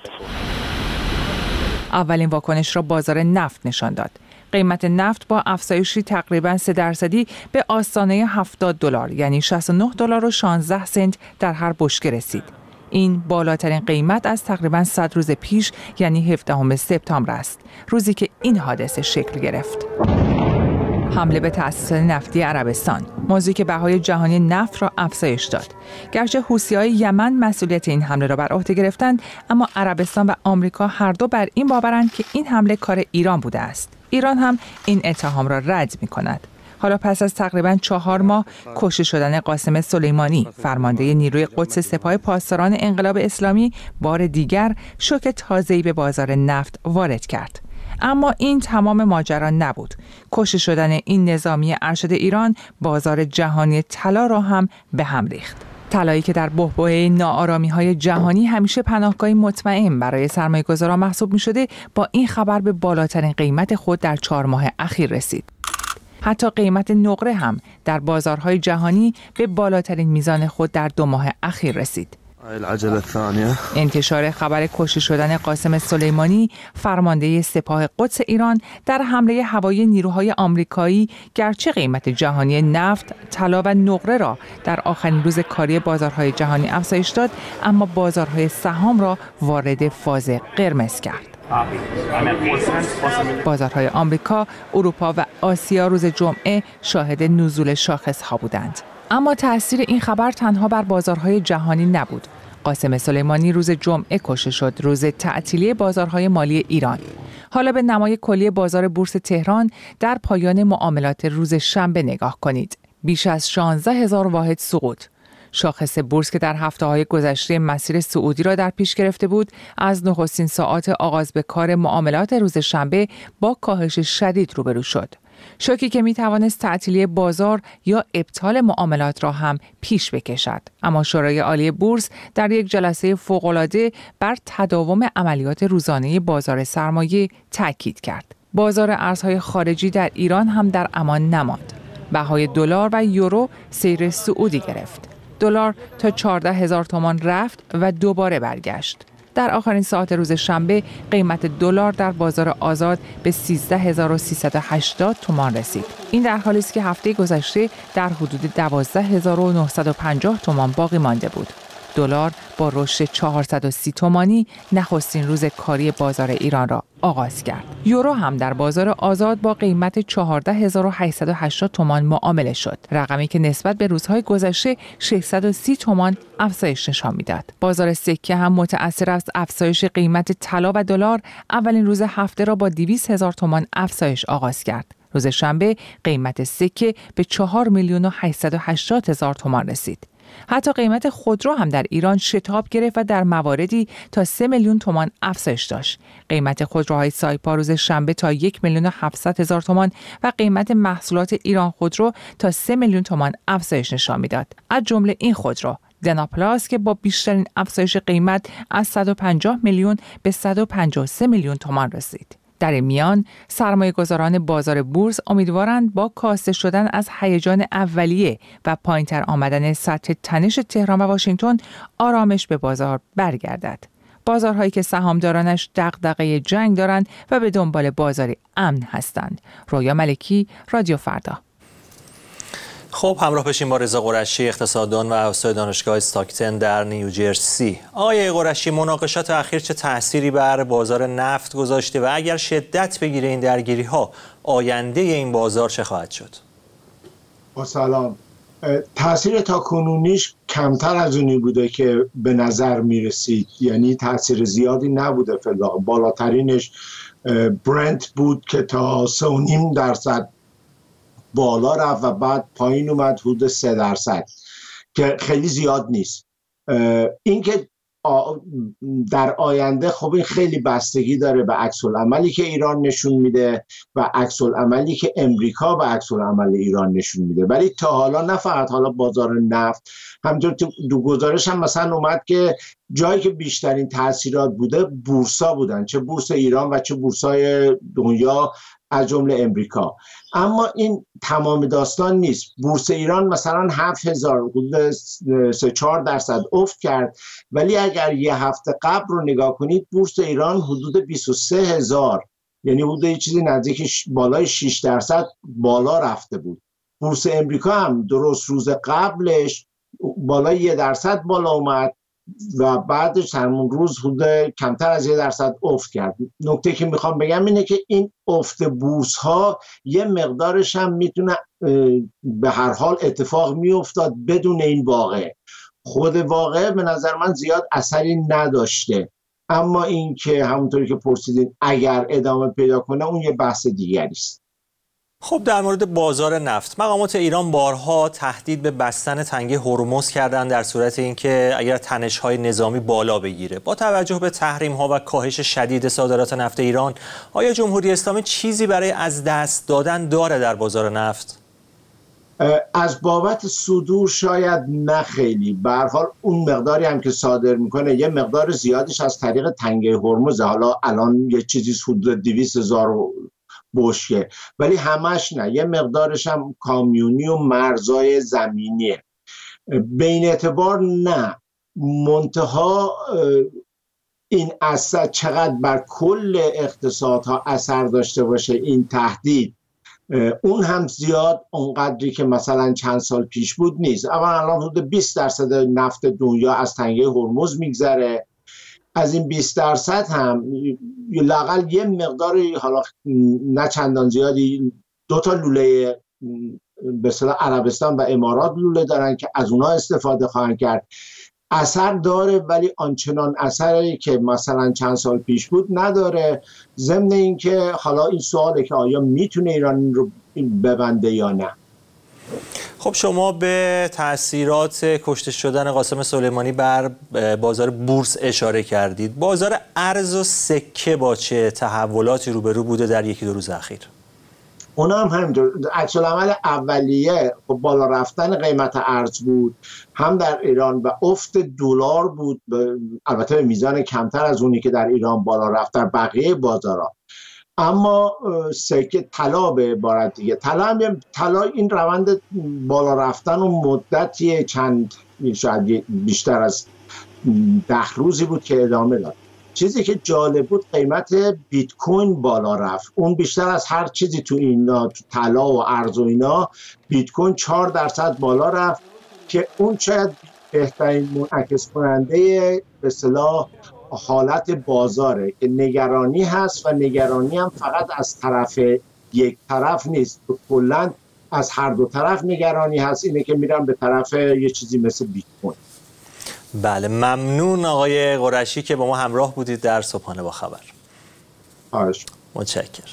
اولین واکنش را بازار نفت نشان داد. قیمت نفت با افزایشی تقریباً 3% به آستانه $70 یعنی $69.16 در هر بشکه رسید. این بالاترین قیمت از تقریباً 100 روز پیش یعنی 17 سپتامبر است، روزی که این حادثه شکل گرفت. حمله به تأسیسات نفتی عربستان، موضوعی که بهای جهانی نفت را افزایش داد. گرچه حوثی‌های یمن مسئولیت این حمله را بر عهده گرفتند، اما عربستان و آمریکا هر دو بر این باورند که این حمله کار ایران بوده است. ایران هم این اتهام را رد می‌کند. حالا پس از تقریباً 4 ماه کشته شدن قاسم سلیمانی، فرمانده نیروی قدس سپاه پاسداران انقلاب اسلامی، بار دیگر شوک تازه‌ای به بازار نفت وارد کرد. اما این تمام ماجرا نبود. کشته شدن این نظامی ارشد ایران بازار جهانی طلا را هم به هم ریخت. طلایی که در بحبوحه ناآرامی‌های جهانی همیشه پناهگاهی مطمئن برای سرمایه‌گذاران محسوب می‌شده، با این خبر به بالاترین قیمت خود در 4 ماه اخیر رسید. حتی قیمت نقره هم در بازارهای جهانی به بالاترین میزان خود در 2 ماه اخیر رسید. انتشار خبر کشته شدن قاسم سلیمانی، فرمانده سپاه قدس ایران، در حمله هوایی نیروهای آمریکایی، گرچه قیمت جهانی نفت، طلا و نقره را در آخرین روز کاری بازارهای جهانی افزایش داد، اما بازارهای سهام را وارد فاز قرمز کرد. بازارهای آمریکا، اروپا و آسیا روز جمعه شاهد نزول شاخص‌ها بودند. اما تأثیر این خبر تنها بر بازارهای جهانی نبود. قاسم سلیمانی روز جمعه کشته شد، روز تعطیلی بازارهای مالی ایران. حالا به نمای کلی بازار بورس تهران در پایان معاملات روز شنبه نگاه کنید. بیش از 16,000 واحد سقوط. شاخص بورس که در هفته‌های گذشته مسیر صعودی را در پیش گرفته بود، از نخستین ساعات آغاز به کار معاملات روز شنبه با کاهش شدید روبرو شد. شوکی که میتوانست تعطیلی بازار یا ابطال معاملات را هم پیش بکشد. اما شورای عالی بورس در یک جلسه فوق‌العاده بر تداوم عملیات روزانه بازار سرمایه تاکید کرد. بازار ارزهای خارجی در ایران هم در امان نماند. بهای دلار و یورو سیر صعودی گرفت. دلار تا 14,000 تومان رفت و دوباره برگشت. در آخرین ساعت روز شنبه قیمت دلار در بازار آزاد به 13,380 تومان رسید. این در حالی است که هفته گذشته در حدود 12,950 تومان باقی مانده بود. دلار با رشد 430 تومانی نخستین روز کاری بازار ایران را آغاز کرد. یورو هم در بازار آزاد با قیمت 14,880 تومان معامله شد، رقمی که نسبت به روزهای گذشته 630 تومان افزایش نشان می‌داد. بازار سکه هم متأثر از افزایش قیمت طلا و دلار اولین روز هفته را با 200,000 تومان افزایش آغاز کرد. روز شنبه قیمت سکه به 4,880,000 تومان رسید. حتی قیمت خودرو هم در ایران شتاب گرفت و در مواردی تا 3 میلیون تومان افزایش داشت. قیمت خودروهای سایپا روز شنبه تا 1,700,000 تومان و قیمت محصولات ایران خودرو تا 3 میلیون تومان افزایش نشان میداد. از جمله این خودرو دنا پلاس که با بیشترین افزایش قیمت از 150 میلیون به 153 میلیون تومان رسید. در این میان سرمایه‌گذاران بازار بورس امیدوارند با کاسته شدن از هیجان اولیه و پایین‌تر آمدن سطح تنش تهران و واشنگتن آرامش به بازار برگردد. بازارهایی که سهامدارانش دغدغه جنگ دارند و به دنبال بازاری امن هستند. رویا ملکی، رادیو فردا. خب همراه بشیم با رضا قرشی، اقتصاددان و استاد دانشگاه استاکتن در نیوجرسی. آقای قرشی، مناقشات اخیر چه تأثیری بر بازار نفت گذاشته و اگر شدت بگیره این درگیری‌ها، آینده این بازار چه خواهد شد؟ با سلام. تأثیر تاکنونیش کمتر از اونی بوده که به نظر میرسید، یعنی تأثیر زیادی نبوده. فعلا بالاترینش برنت بود که تا 3.5% بالا رفت و بعد پایین اومد حدود 3% که خیلی زیاد نیست. این که در آینده خب این خیلی بستگی داره به عکس العملی که ایران نشون میده و عکس العملی که امریکا به عکس العمل ایران نشون میده. ولی تا حالا نه فقط حالا بازار نفت، همونطور دو گزارش هم مثلا اومد که جایی که بیشترین تاثیرات بوده بورسا بودن، چه بورس ایران و چه بورسای دنیا از جمله امریکا. اما این تمام داستان نیست. بورس ایران مثلا 7000 حدود 3-4% افت کرد، ولی اگر یه هفته قبل رو نگاه کنید بورس ایران حدود 23000، یعنی حدود یه چیزی نزدیک بالای 6% بالا رفته بود. بورس امریکا هم درست روز قبلش بالای 1% بالا اومد و بعدش همون روز حدود کمتر از 1% افت کرد. نکته که میخوام بگم اینه که این افت بورس ها یه مقدارش هم میتونه به هر حال اتفاق میافتاد بدون این واقعه. خود واقعه به نظر من زیاد اثری نداشته، اما این که همونطوری که پرسیدین اگر ادامه پیدا کنه اون یه بحث دیگری است. خب در مورد بازار نفت، مقامات ایران بارها تهدید به بستن تنگه هرمز کردن در صورت اینکه اگر تنش‌های نظامی بالا بگیره. با توجه به تحریم‌ها و کاهش شدید صادرات نفت ایران، آیا جمهوری اسلامی چیزی برای از دست دادن داره در بازار نفت؟ از بابت صدور شاید نه خیلی. به هر حال اون مقداری هم که صادر میکنه یه مقدار زیادش از طریق تنگه هرمز، حالا الان یه چیزی حدود 200,000 بشکه، ولی همش نه، یه مقدارش هم کامیونی و مرزای زمینیه. به این اعتبار نه، منتها این اثر چقدر بر کل اقتصادها اثر داشته باشه این تهدید، اون هم زیاد اونقدری که مثلا چند سال پیش بود نیست. اما الان حدود 20% نفت دنیا از تنگه هرمز میگذره. از این 20% هم لااقل یه مقداری، حالا نه چندان زیادی، 2 لوله به اصطلاح عربستان و امارات لوله دارن که از اونها استفاده خواهند کرد. اثر داره ولی آنچنان اثری که مثلا چند سال پیش بود نداره. ضمن اینکه حالا این سواله که آیا میتونه ایران رو ببنده یا نه. خب شما به تأثیرات کشته شدن قاسم سلیمانی بر بازار بورس اشاره کردید. بازار ارز و سکه با چه تحولاتی روبرو بوده در 1-2 روز اخیر؟ اونا هم همینطور. عکس‌العمل اولیه بالا رفتن قیمت ارز بود هم در ایران و افت دلار بود، البته به میزان کمتر از اونی که در ایران بالا رفت در بقیه بازارها. اما سکه طلا به عبارت دیگه، طلا این روند بالا رفتن و مدتی چند شاید بیشتر از 10 روزی بود که ادامه داد. چیزی که جالب بود قیمت بیت کوین بالا رفت. اون بیشتر از هر چیزی تو اینا، تو طلا و ارز و اینا، بیت کوین 4% بالا رفت که اون شاید بهترین منعکس کننده به اصطلاح حالت بازاره که نگرانی هست و نگرانی هم فقط از طرف یک طرف نیست، کلاً از هر دو طرف نگرانی هست. اینه که میرن به طرف یه چیزی مثل بیت کوین. بله، ممنون آقای قرشی که با ما همراه بودید در صبحانه با خبر. متشکرم.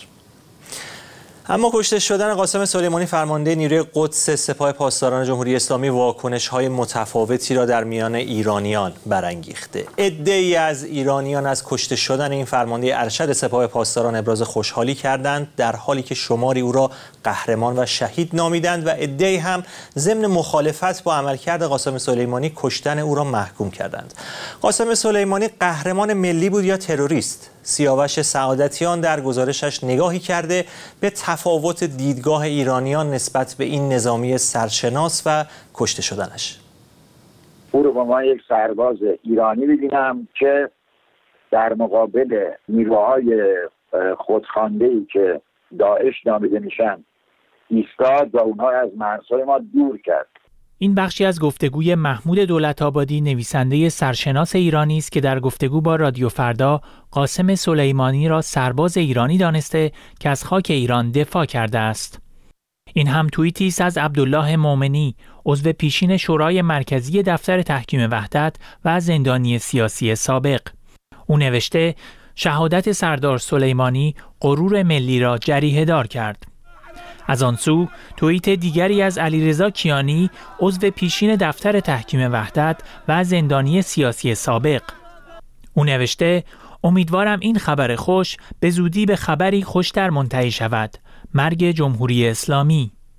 اما کشته شدن قاسم سلیمانی فرمانده نیروی قدس سپاه پاسداران جمهوری اسلامی واکنش‌های متفاوتی را در میان ایرانیان برانگیخته. عده‌ای از ایرانیان از کشته شدن این فرمانده ارشد سپاه پاسداران ابراز خوشحالی کردند، در حالی که شماری او را قهرمان و شهید نامیدند و عده‌ای هم ضمن مخالفت با عملکرد قاسم سلیمانی کشتن او را محکوم کردند. قاسم سلیمانی قهرمان ملی بود یا تروریست؟ سیاوش سعادتیان در گزارشش نگاهی کرده به تفاوت دیدگاه ایرانیان نسبت به این نظامی سرشناس و کشته شدنش. او رو به عنوان یک سرباز ایرانی ببینم که در مقابل نیروهای خودخوانده‌ای که داعش نامیده میشن ایستاد و اونها از مرزهای ما دور کرد. این بخشی از گفتگوی محمود دولت‌آبادی، نویسنده سرشناس ایرانی است که در گفتگو با رادیو فردا قاسم سلیمانی را سرباز ایرانی دانسته که از خاک ایران دفاع کرده است. این هم توییتی است از عبدالله مومنی، عضو پیشین شورای مرکزی دفتر تحکیم وحدت و زندانی سیاسی سابق. او نوشته شهادت سردار سلیمانی غرور ملی را جریحه‌دار کرد. از آن سو توییت دیگری از علیرضا کیانی، عضو پیشین دفتر تحکیم وحدت و زندانی سیاسی سابق. او نوشته امیدوارم این خبر خوش به زودی به خبری خوشتر منتهی شود. مرگ جمهوری اسلامی.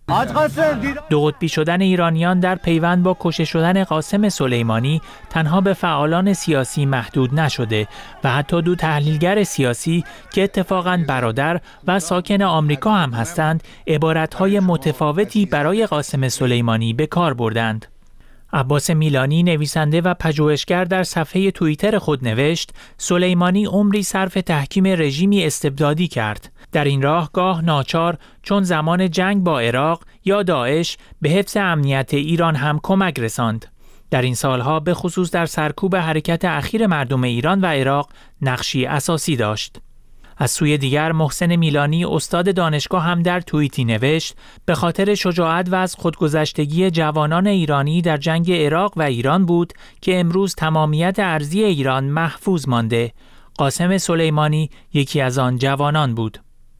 دو قطبی شدن ایرانیان در پیوند با کشته شدن قاسم سلیمانی تنها به فعالان سیاسی محدود نشده و حتی دو تحلیلگر سیاسی که اتفاقاً برادر و ساکن آمریکا هم هستند، عبارت‌های متفاوتی برای قاسم سلیمانی به کار بردند. عباس میلانی نویسنده و پژوهشگر در صفحه توییتر خود نوشت: سلیمانی عمری صرف تحکیم رژیمی استبدادی کرد. در این راه گاه ناچار چون زمان جنگ با عراق یا داعش به حفظ امنیت ایران هم کمک رساند. در این سالها به خصوص در سرکوب حرکت اخیر مردم ایران و عراق نقشی اساسی داشت. از سوی دیگر محسن میلانی استاد دانشگاه هم در توییتی نوشت: به خاطر شجاعت و از خودگذشتگی جوانان ایرانی در جنگ عراق و ایران بود که امروز تمامیت ارضی ایران محفوظ مانده. قاسم سلیمانی یکی از آن جوانان بود.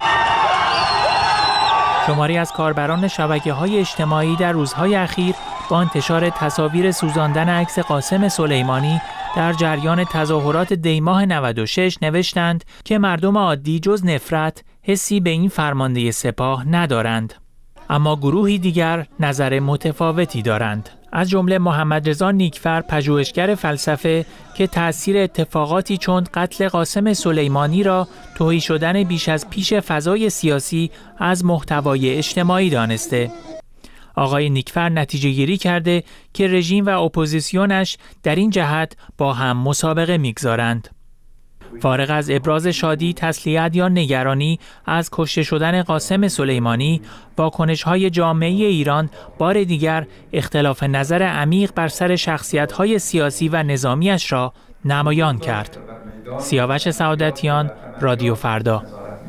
شماری از کاربران شبکه‌های اجتماعی در روزهای اخیر با انتشار تصاویر سوزاندن عکس قاسم سلیمانی در جریان تظاهرات دیماه 96 نوشتند که مردم عادی جز نفرت حسی به این فرمانده سپاه ندارند. اما گروهی دیگر نظر متفاوتی دارند. از جمله محمد رضا نیکفر، پژوهشگر فلسفه که تأثیر اتفاقاتی چون قتل قاسم سلیمانی را تهی شدن بیش از پیش فضای سیاسی از محتوای اجتماعی دانسته. آقای نیکفر نتیجه گیری کرده که رژیم و اپوزیسیونش در این جهت با هم مسابقه می‌گذارند. فارغ از ابراز شادی، تسلیت یا نگرانی از کشته شدن قاسم سلیمانی، واکنش‌های جامعه ایران بار دیگر اختلاف نظر عمیق بر سر شخصیت‌های سیاسی و نظامیش را نمایان کرد. سیاوش سعادتیان، رادیو فردا.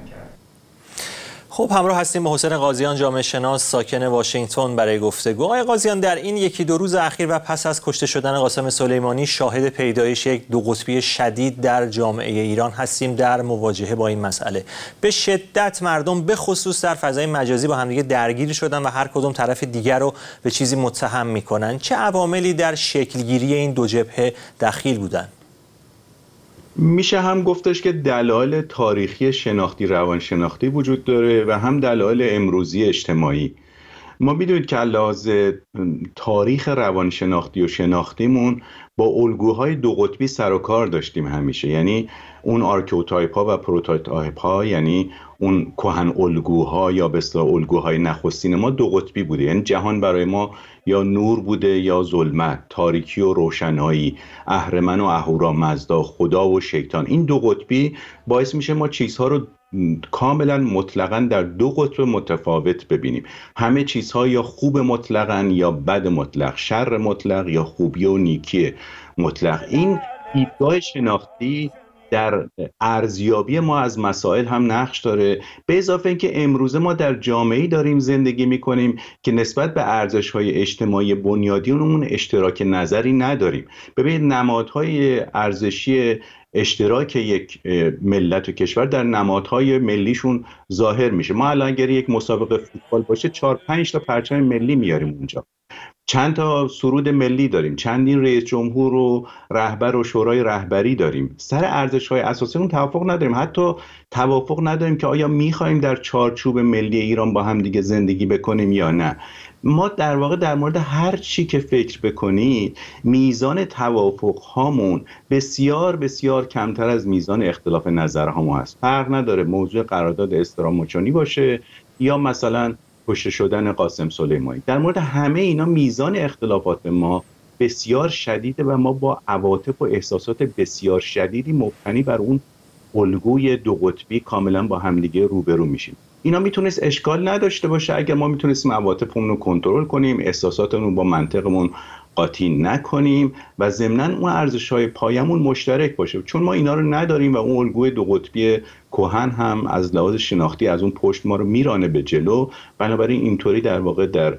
خب همراه هستیم با حسین قاضیان، جامعه شناس ساکن واشنگتن، برای گفتگو. آقای قاضیان، در این یکی دو روز اخیر و پس از کشته شدن قاسم سلیمانی شاهد پیدایش یک دو قطبی شدید در جامعه ایران هستیم در مواجهه با این مسئله. به شدت مردم به خصوص در فضای مجازی با همدیگه درگیر شدن و هر کدوم طرف دیگر رو به چیزی متهم میکنن. چه عواملی در شکلگیری این دو جبهه دخیل بودن؟ میشه هم گفتش که دلایل تاریخی شناختی روانشناختی وجود داره و هم دلایل امروزی اجتماعی. ما میدونید که لحاظ تاریخ روانشناختی و شناختیمون با الگوهای دو قطبی سر و کار داشتیم همیشه، یعنی اون آرکیوتایپ ها و پروتوتایپ ها، یعنی اون کهن الگوها یا به اصطلاح الگوهای نخستین ما دو قطبی بوده، یعنی جهان برای ما یا نور بوده یا ظلمت، تاریکی و روشنایی، اهرمن و اهورامزدا، خدا و شیطان. این دو قطبی باعث میشه ما چیزها رو کاملا مطلقاً در دو قطب متفاوت ببینیم. همه چیزها یا خوب مطلقاً یا بد مطلق، شر مطلق یا خوبی و نیکی مطلق. این دیدگاه شناختی در ارزیابی ما از مسائل هم نقش داره، به اضافه اینکه امروزه ما در جامعه‌ای داریم زندگی می‌کنیم که نسبت به ارزش‌های اجتماعی بنیادی اون اشتراک نظری نداریم. ببینید نمادهای ارزشی اشتراک یک ملت و کشور در نمادهای ملیشون ظاهر میشه. ما الان اگر یک مسابقه فوتبال باشه 4-5 تا پرچم ملی میاریم اونجا، چند تا سرود ملی داریم، چندین رئیس جمهور و رهبر و شورای رهبری داریم. سر ارزش‌های اساسی اون توافق نداریم. حتی توافق نداریم که آیا می‌خوایم در چارچوب ملی ایران با هم دیگه زندگی بکنیم یا نه. ما در واقع در مورد هر چی که فکر بکنید میزان توافق هامون بسیار بسیار کمتر از میزان اختلاف نظر هامون هست. فرق نداره موضوع قرارداد استراموچونی باشه یا مثلا کشته شدن قاسم سلیمانی. در مورد همه اینا میزان اختلافات ما بسیار شدیده و ما با عواطف و احساسات بسیار شدیدی مبتنی بر اون الگوی دو قطبی کاملا با همدیگه روبرو میشیم. اینا میتونست اشکال نداشته باشه اگر ما میتونستیم عواطفمون رو کنترل کنیم، احساساتمون با منطقمون قاطی نکنیم و ضمناً اون ارزش‌های پایمون مشترک باشه. چون ما اینا رو نداریم و اون الگوی دو قطبی کهن هم از لحاظ شناختی از اون پشت ما رو میرانه به جلو، بنابراین اینطوری در واقع در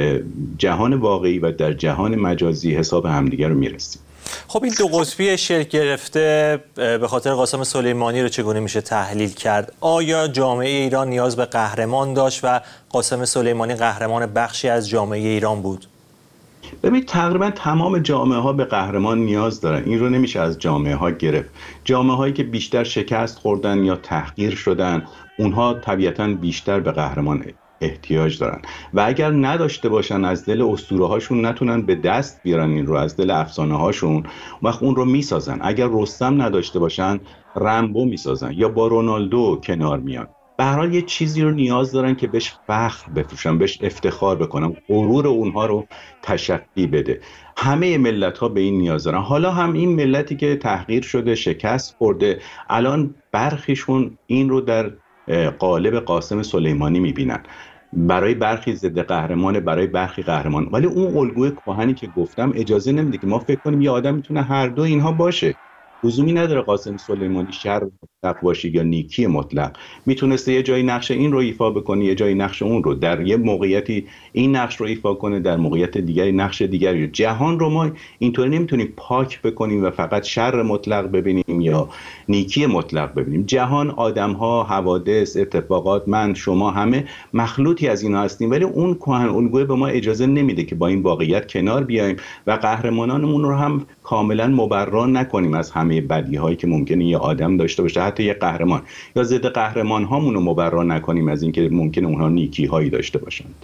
جهان واقعی و در جهان مجازی حساب همدیگه رو میرسیم. خب این دو قطبی شکل گرفته به خاطر قاسم سلیمانی رو چگونه میشه تحلیل کرد؟ آیا جامعه ایران نیاز به قهرمان داشت و قاسم سلیمانی قهرمان بخشی از جامعه ایران بود؟ ببینید تقریبا تمام جامعه ها به قهرمان نیاز دارن. این رو نمیشه از جامعه ها گرفت. جامعه هایی که بیشتر شکست خوردن یا تحقیر شدن اونها طبیعتاً بیشتر به قهرمان احتیاج دارن و اگر نداشته باشن، از دل اسطوره هاشون نتونن به دست بیارن این رو، از دل افسانه هاشون، وقت اون رو میسازن. اگر رستم نداشته باشن، رمبو میسازن یا با رونالدو کنار میان. به هر حال یه چیزی رو نیاز دارن که بهش فخر بفروشن، بهش افتخار بکنن، غرور اونها رو تشفی بده. همه ملت ها به این نیاز دارن. حالا هم این ملتی که تحقیر شده، شکست خورده، الان برخیشون این رو در قالب قاسم سلیمانی میبینن. برای برخی ضد قهرمانه، برای برخی قهرمان. ولی اون الگوی کهنی که گفتم اجازه نمیده که ما فکر کنیم یه آدم میتونه هر دو اینها باشه. لزومی نداره قاسم سلیمانی شر مطلق باشه یا نیکی مطلق. میتونسته یه جایی نقش این رو ایفا بکنه، یه جایی نقش اون رو، در یه موقعیتی این نقش رو ایفا کنه، در موقعیت دیگری نقش دیگری. جهان رو ما اینطوری نمیتونیم پاک بکنیم و فقط شر مطلق ببینیم یا نیکی مطلق ببینیم. جهان، آدم‌ها، حوادث، اتفاقات، من، شما، همه مخلوطی از اینا هستیم، ولی اون کهن الگوی به ما اجازه نمیده که با این واقعیت کنار بیایم و قهرمانانمون رو هم کاملا مبرا نکنیم از همه بدیهایی که ممکنه یه آدم داشته باشه، حتی یه قهرمان، یا ضد قهرمان هامون رو مبرا نکنیم از اینکه ممکنه اونها نیکی هایی داشته باشند.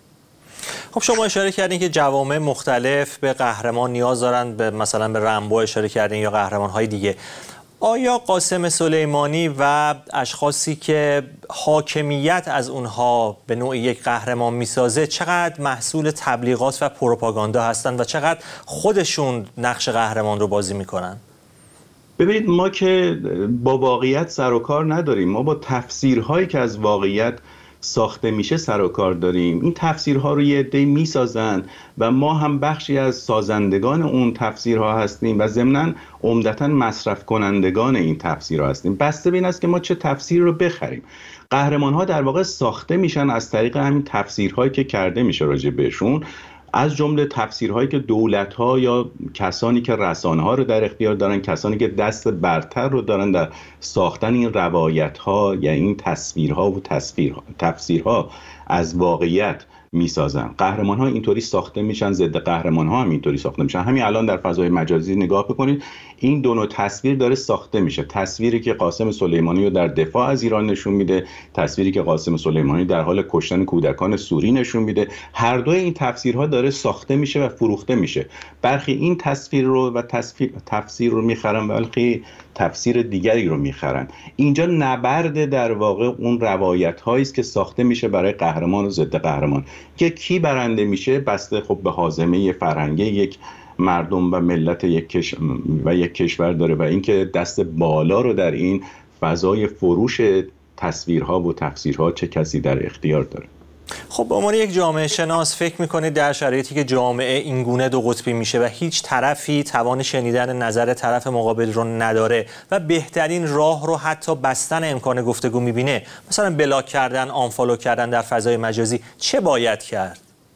خب شما اشاره کردین که جوامع مختلف به قهرمان نیاز دارن، به مثلا به رمبو اشاره کردین یا قهرمان های دیگه. آیا قاسم سلیمانی و اشخاصی که حاکمیت از اونها به نوعی یک قهرمان میسازه چقدر محصول تبلیغات و پروپاگاندا هستند و چقدر خودشون نقش قهرمان رو بازی میکنن؟ ببینید، ما که با واقعیت سر و کار نداریم، ما با تفسیرهایی که از واقعیت ساخته میشه سر و کار داریم. این تفسیرها رو یه عده‌ای میسازن و ما هم بخشی از سازندگان اون تفسیرها هستیم و ضمناً عمدتاً مصرف کنندگان این تفسیرها هستیم. بسته به این است که ما چه تفسیر رو بخریم. قهرمان‌ها در واقع ساخته میشن از طریق همین تفسیرهایی که کرده میشه راجع بهشون، از جمله تفسیرهایی که دولت‌ها یا کسانی که رسانه‌ها رو در اختیار دارن، کسانی که دست برتر رو دارن در ساختن این روایت‌ها یا این تصویرها و تفسیرها از واقعیت میسازن. قهرمان‌ها اینطوری ساخته میشن، ضد قهرمان‌ها هم اینطوری ساخته میشن. همین الان در فضای مجازی نگاه بکنید، این دو نوع تصویر داره ساخته میشه. تصویری که قاسم سلیمانی رو در دفاع از ایران نشون میده، تصویری که قاسم سلیمانی در حال کشتن کودکان سوری نشون میده. هر دوی این تفسیرها داره ساخته میشه و فروخته میشه. برخی این تصویر رو و تفسیر رو میخرن و برخی تفسیر دیگری رو میخرن. اینجا نبرد در واقع اون روایت هایی است که ساخته میشه برای قهرمان و ضد قهرمان. که کی برنده میشه بسته خب به هاضمه فرهنگی یک مردم و ملت یک کشور داره و اینکه دست بالا رو در این فضای فروش تصویرها و تفسیرها چه کسی در اختیار داره. خب به عنوان یک جامعه شناس فکر میکنید در شرایطی که جامعه اینگونه دو قطبی میشه و هیچ طرفی توان شنیدن نظر طرف مقابل رو نداره و بهترین راه رو حتی بستن امکان گفتگو میبینه، مثلا بلاک کردن، آنفالو کردن در فضای مجازی، چه باید کرد؟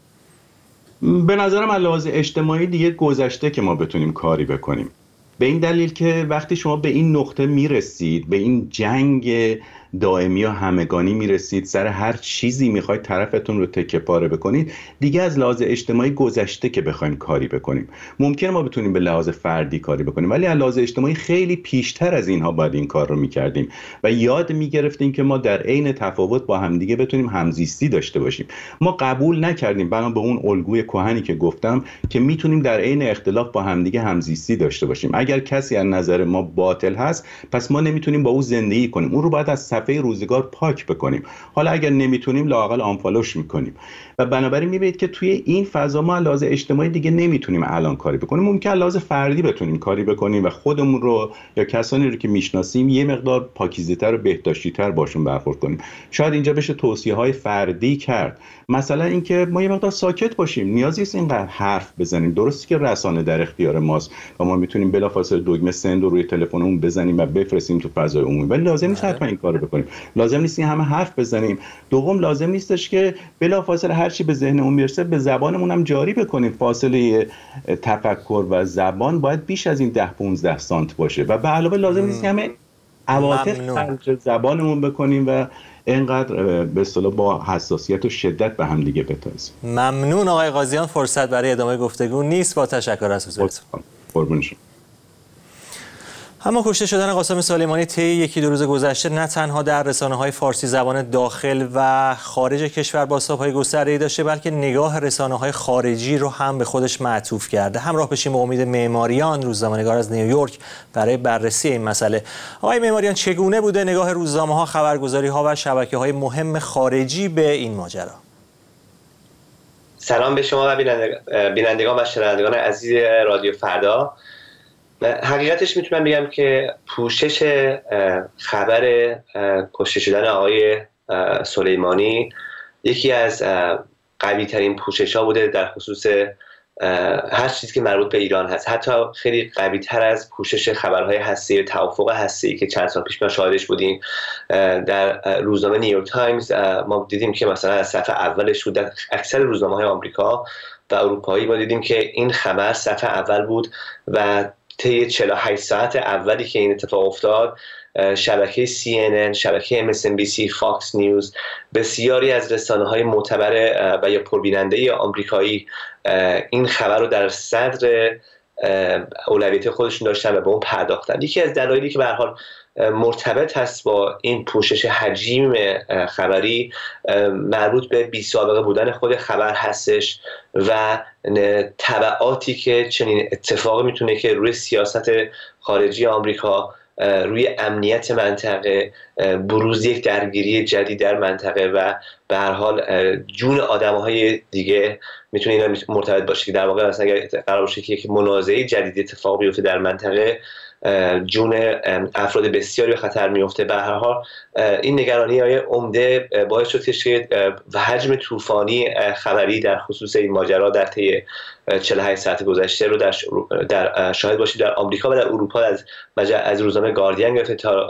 به نظرم علاوه اجتماعی دیگه گذشته که ما بتونیم کاری بکنیم. به این دلیل که وقتی شما به این نقطه میرسید، به این جنگ دائمی و همگانی میرسید، سر هر چیزی میخواید طرفتون رو تکه پاره بکنید، دیگه از لحاظ اجتماعی گذشته که بخوایم کاری بکنیم. ممکنه ما بتونیم به لحاظ فردی کاری بکنیم، ولی از لحاظ اجتماعی خیلی پیشتر از اینها باید این کار رو میکردیم و یاد میگرفتیم که ما در عین تفاوت با همدیگه بتونیم همزیستی داشته باشیم. ما قبول نکردیم بنا به اون الگوی کهنی که گفتم که میتونیم در عین اختلاف با همدیگه همزیستی داشته باشیم. اگر کسی از نظر ما باطل هست، پس ما نمیتونیم با او زندگی کنیم، اون رو باید از صفحه روزگار پاک بکنیم. حالا اگر نمیتونیم لااقل آنفالوش میکنیم. و بنابراین میبینید که توی این فضا ما لحاظ اجتماعی دیگه نمیتونیم الان کاری بکنیم. ممکن لحاظ فردی بتونیم کاری بکنیم و خودمون رو یا کسانی رو که میشناسیم یه مقدار پاکیزه‌تر و بهداشتی‌تر باشون برخورد کنیم. شاید اینجا بشه توصیه‌های فردی کرد. مثلا اینکه ما یه مقدار ساکت باشیم، نیازی نیست اینقدر حرف بزنیم. درسته که رسانه در اختیار ماست و ما میتونیم بلافاصله دکمه سند رو روی تلفنمون بزنیم و بفرستیم تو فضای عمومی، ولی لازم نیست حتما این کارو بکنیم. لازم نیست این همه حرف بزنیم. دوم، لازم نیستش که بلافاصله هر چی به ذهنمون میرسه به زبانمون هم جاری بکنیم. فاصله تفکر و زبان باید بیش از این 10-15 سانت باشه و به علاوه لازم نیست که همه عواطف خرج زبانمون بکنیم و اینقدر به اصطلاح با حساسیت و شدت به هم دیگه بتازیم. ممنون آقای قاضیان، فرصت برای ادامه گفتگو نیست. با تشکر از حضورتون. قربون شما. اما کشته شدن قاسم سلیمانی طی یکی دو روز گذشته نه تنها در رسانه‌های فارسی زبان داخل و خارج کشور بازتاب‌های گسترده‌ای داشته، بلکه نگاه رسانه‌های خارجی رو هم به خودش معطوف کرده. همراه بشیم با امید معماریان، روزنامه‌نگار از نیویورک، برای بررسی این مسئله. آقای معماریان، چگونه بوده نگاه روزنامه‌ها، خبرگزاری‌ها و شبکه‌های مهم خارجی به این ماجرا؟ سلام به شما و بینندگان و شنوندگان عزیز رادیو فردا. حقیقتش میتونم بگم که پوشش خبر کشته شدن آقای سلیمانی یکی از قوی ترین پوشش ها بوده در خصوص هر چیزی که مربوط به ایران هست، حتی خیلی قوی تر از پوشش خبرهای هسته‌ای، توافق هسته‌ای که چند سال پیش ما شاهدش بودیم. در روزنامه نیویورک تایمز ما دیدیم که مثلا از صفحه اولش بود. در اکثر روزنامه‌های آمریکا و اروپایی ما دیدیم که این خبر صفحه اول بود و طی 48 ساعت اولی که این اتفاق افتاد، شبکه CNN، شبکه MSNBC، فاکس نیوز، بسیاری از رسانه‌های معتبر و یا پربیننده آمریکایی این خبر رو در صدر اولویت خودشون داشتن و به اون پرداختن. یکی از دلایلی که به هر حال مرتبط هست با این پوشش حجیم خبری مربوط به بی‌سابقه بودن خود خبر هستش و تبعاتی که چنین اتفاقی میتونه که روی سیاست خارجی آمریکا، روی امنیت منطقه، بروز یک درگیری جدید در منطقه و به هر حال جون آدم‌های دیگه میتونه اینا مرتبط باشه که در واقع اصلا اگر قرار باشه که یک منازعه جدید اتفاق بیفته در منطقه، جون افراد بسیاری به خطر میفته. به هر حال این نگرانی‌های عمده باعث شد که حجم طوفانی خبری در خصوص این ماجرا در طی 48 ساعت گذشته رو در شاهد باشید در آمریکا و در اروپا، از روزنامه گاردین گرفته تا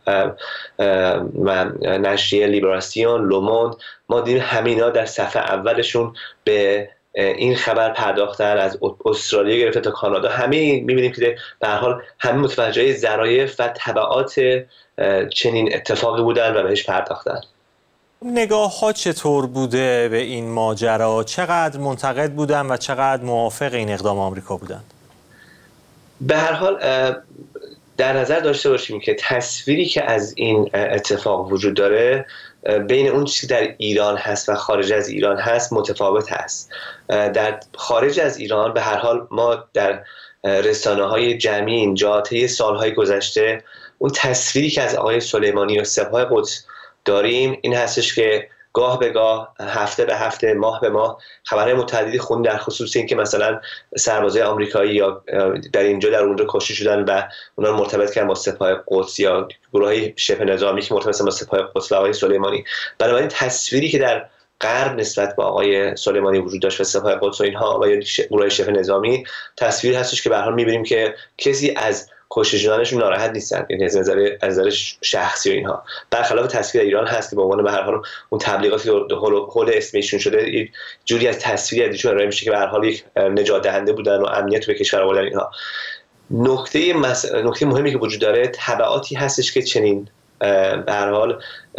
نشریه لیبراسیون، لوموند، ما دیدیم همینا در صفحه اولشون به این خبر پرداختن. از استرالیا گرفته تا کانادا همه می‌بینیم که به هر حال همه متوجه ظرایف و تبعات چنین اتفاقی بودن و بهش پرداختن. نگاه ها چطور بوده به این ماجرا؟ چقدر منتقد بودن و چقدر موافق این اقدام آمریکا بودن؟ به هر حال در نظر داشته باشیم که تصویری که از این اتفاق وجود داره بین اون چیزی که در ایران هست و خارج از ایران هست متفاوت هست. در خارج از ایران به هر حال ما در رسانه‌های جمعی اینجا طی سالهای گذشته اون تصویری که از آقای سلیمانی و سپاه قدس داریم این هستش که گاه به گاه، هفته به هفته، ماه به ماه خبرهای متعددی خوند در خصوص این که مثلا سربازای آمریکایی یا در اینجا در اونجا کشته شدن و اونا رو مرتبط کردن با سپاه قدس یا گروه‌های شبه نظامی که مرتبط با سپاه قدس و آقای سلیمانی. بنابراین تصویری که در غرب نسبت به آقای سلیمانی وجود داشت و سپاه قدس و اینها و یا گروه‌های شبه نظامی، تصویر هستش که به هر حال می‌بینیم که کسی از کشته شدنشون ناراحت نیستن، یعنی از نظر شخصی و اینها، برخلاف تصویر ایران هست که به عنوان به هر حال اون تبلیغاتی حول اسمشون شده یک جوری از تصویری ازشون ارائه میشه که به هر حال یک نجات دهنده بودن و امنیت به کشور آوردن اینها. نکته مهمی که وجود داره تبعاتی هستش که چنین به هر حال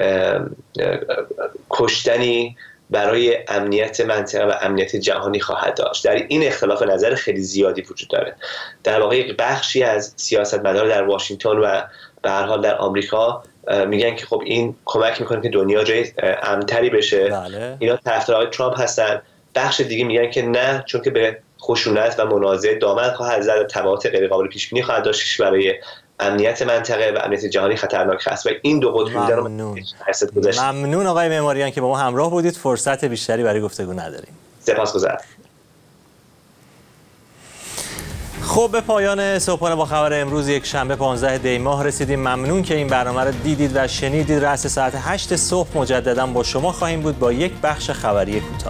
کشتنی برای امنیت منطقه و امنیت جهانی خواهد داشت. در این اختلاف نظر خیلی زیادی وجود داره. در واقع یک بخشی از سیاستمداران در واشنگتن و به هر حال در آمریکا میگن که خب این کمک میکنه که دنیا جای امن‌تری بشه. بله. اینا طرفدار آقای ترامپ هستن. بخش دیگه میگن که نه، چون که به خشونت و منازعه دامن خواهد زد، تبعات غیر قابل پیش بینی خواهد داشت برای امنیت منطقه و امنیت جهانی خطرناک هست و این دو قطب ممنون آقای معماریان که با ما همراه بودید. فرصت بیشتری برای گفتگو نداریم. سپاسگزارم. خب به پایان صبحانه با خبر امروز یک شنبه 15 دی ماه رسیدیم. ممنون که این برنامه رو دیدید و شنیدید. رأس ساعت 8 صبح مجددا با شما خواهیم بود با یک بخش خبری کوتاه.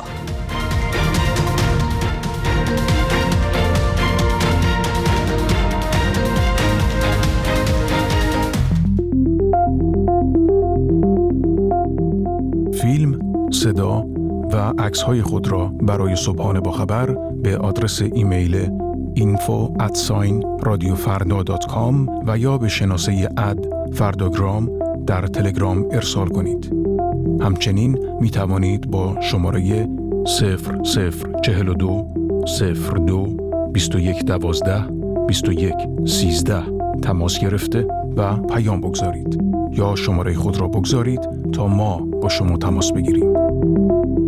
فیلم، صدا و عکس‌های خود را برای صبحانه با خبر به آدرس ایمیل info@radiofarda.com و یا به شناسه @فرداگرام در تلگرام ارسال کنید. همچنین می توانید با شماره 0042 02 21 12 21 13 تماس گرفته و پیام بگذارید یا شماره خود را بگذارید تا ما با شما تماس بگیریم.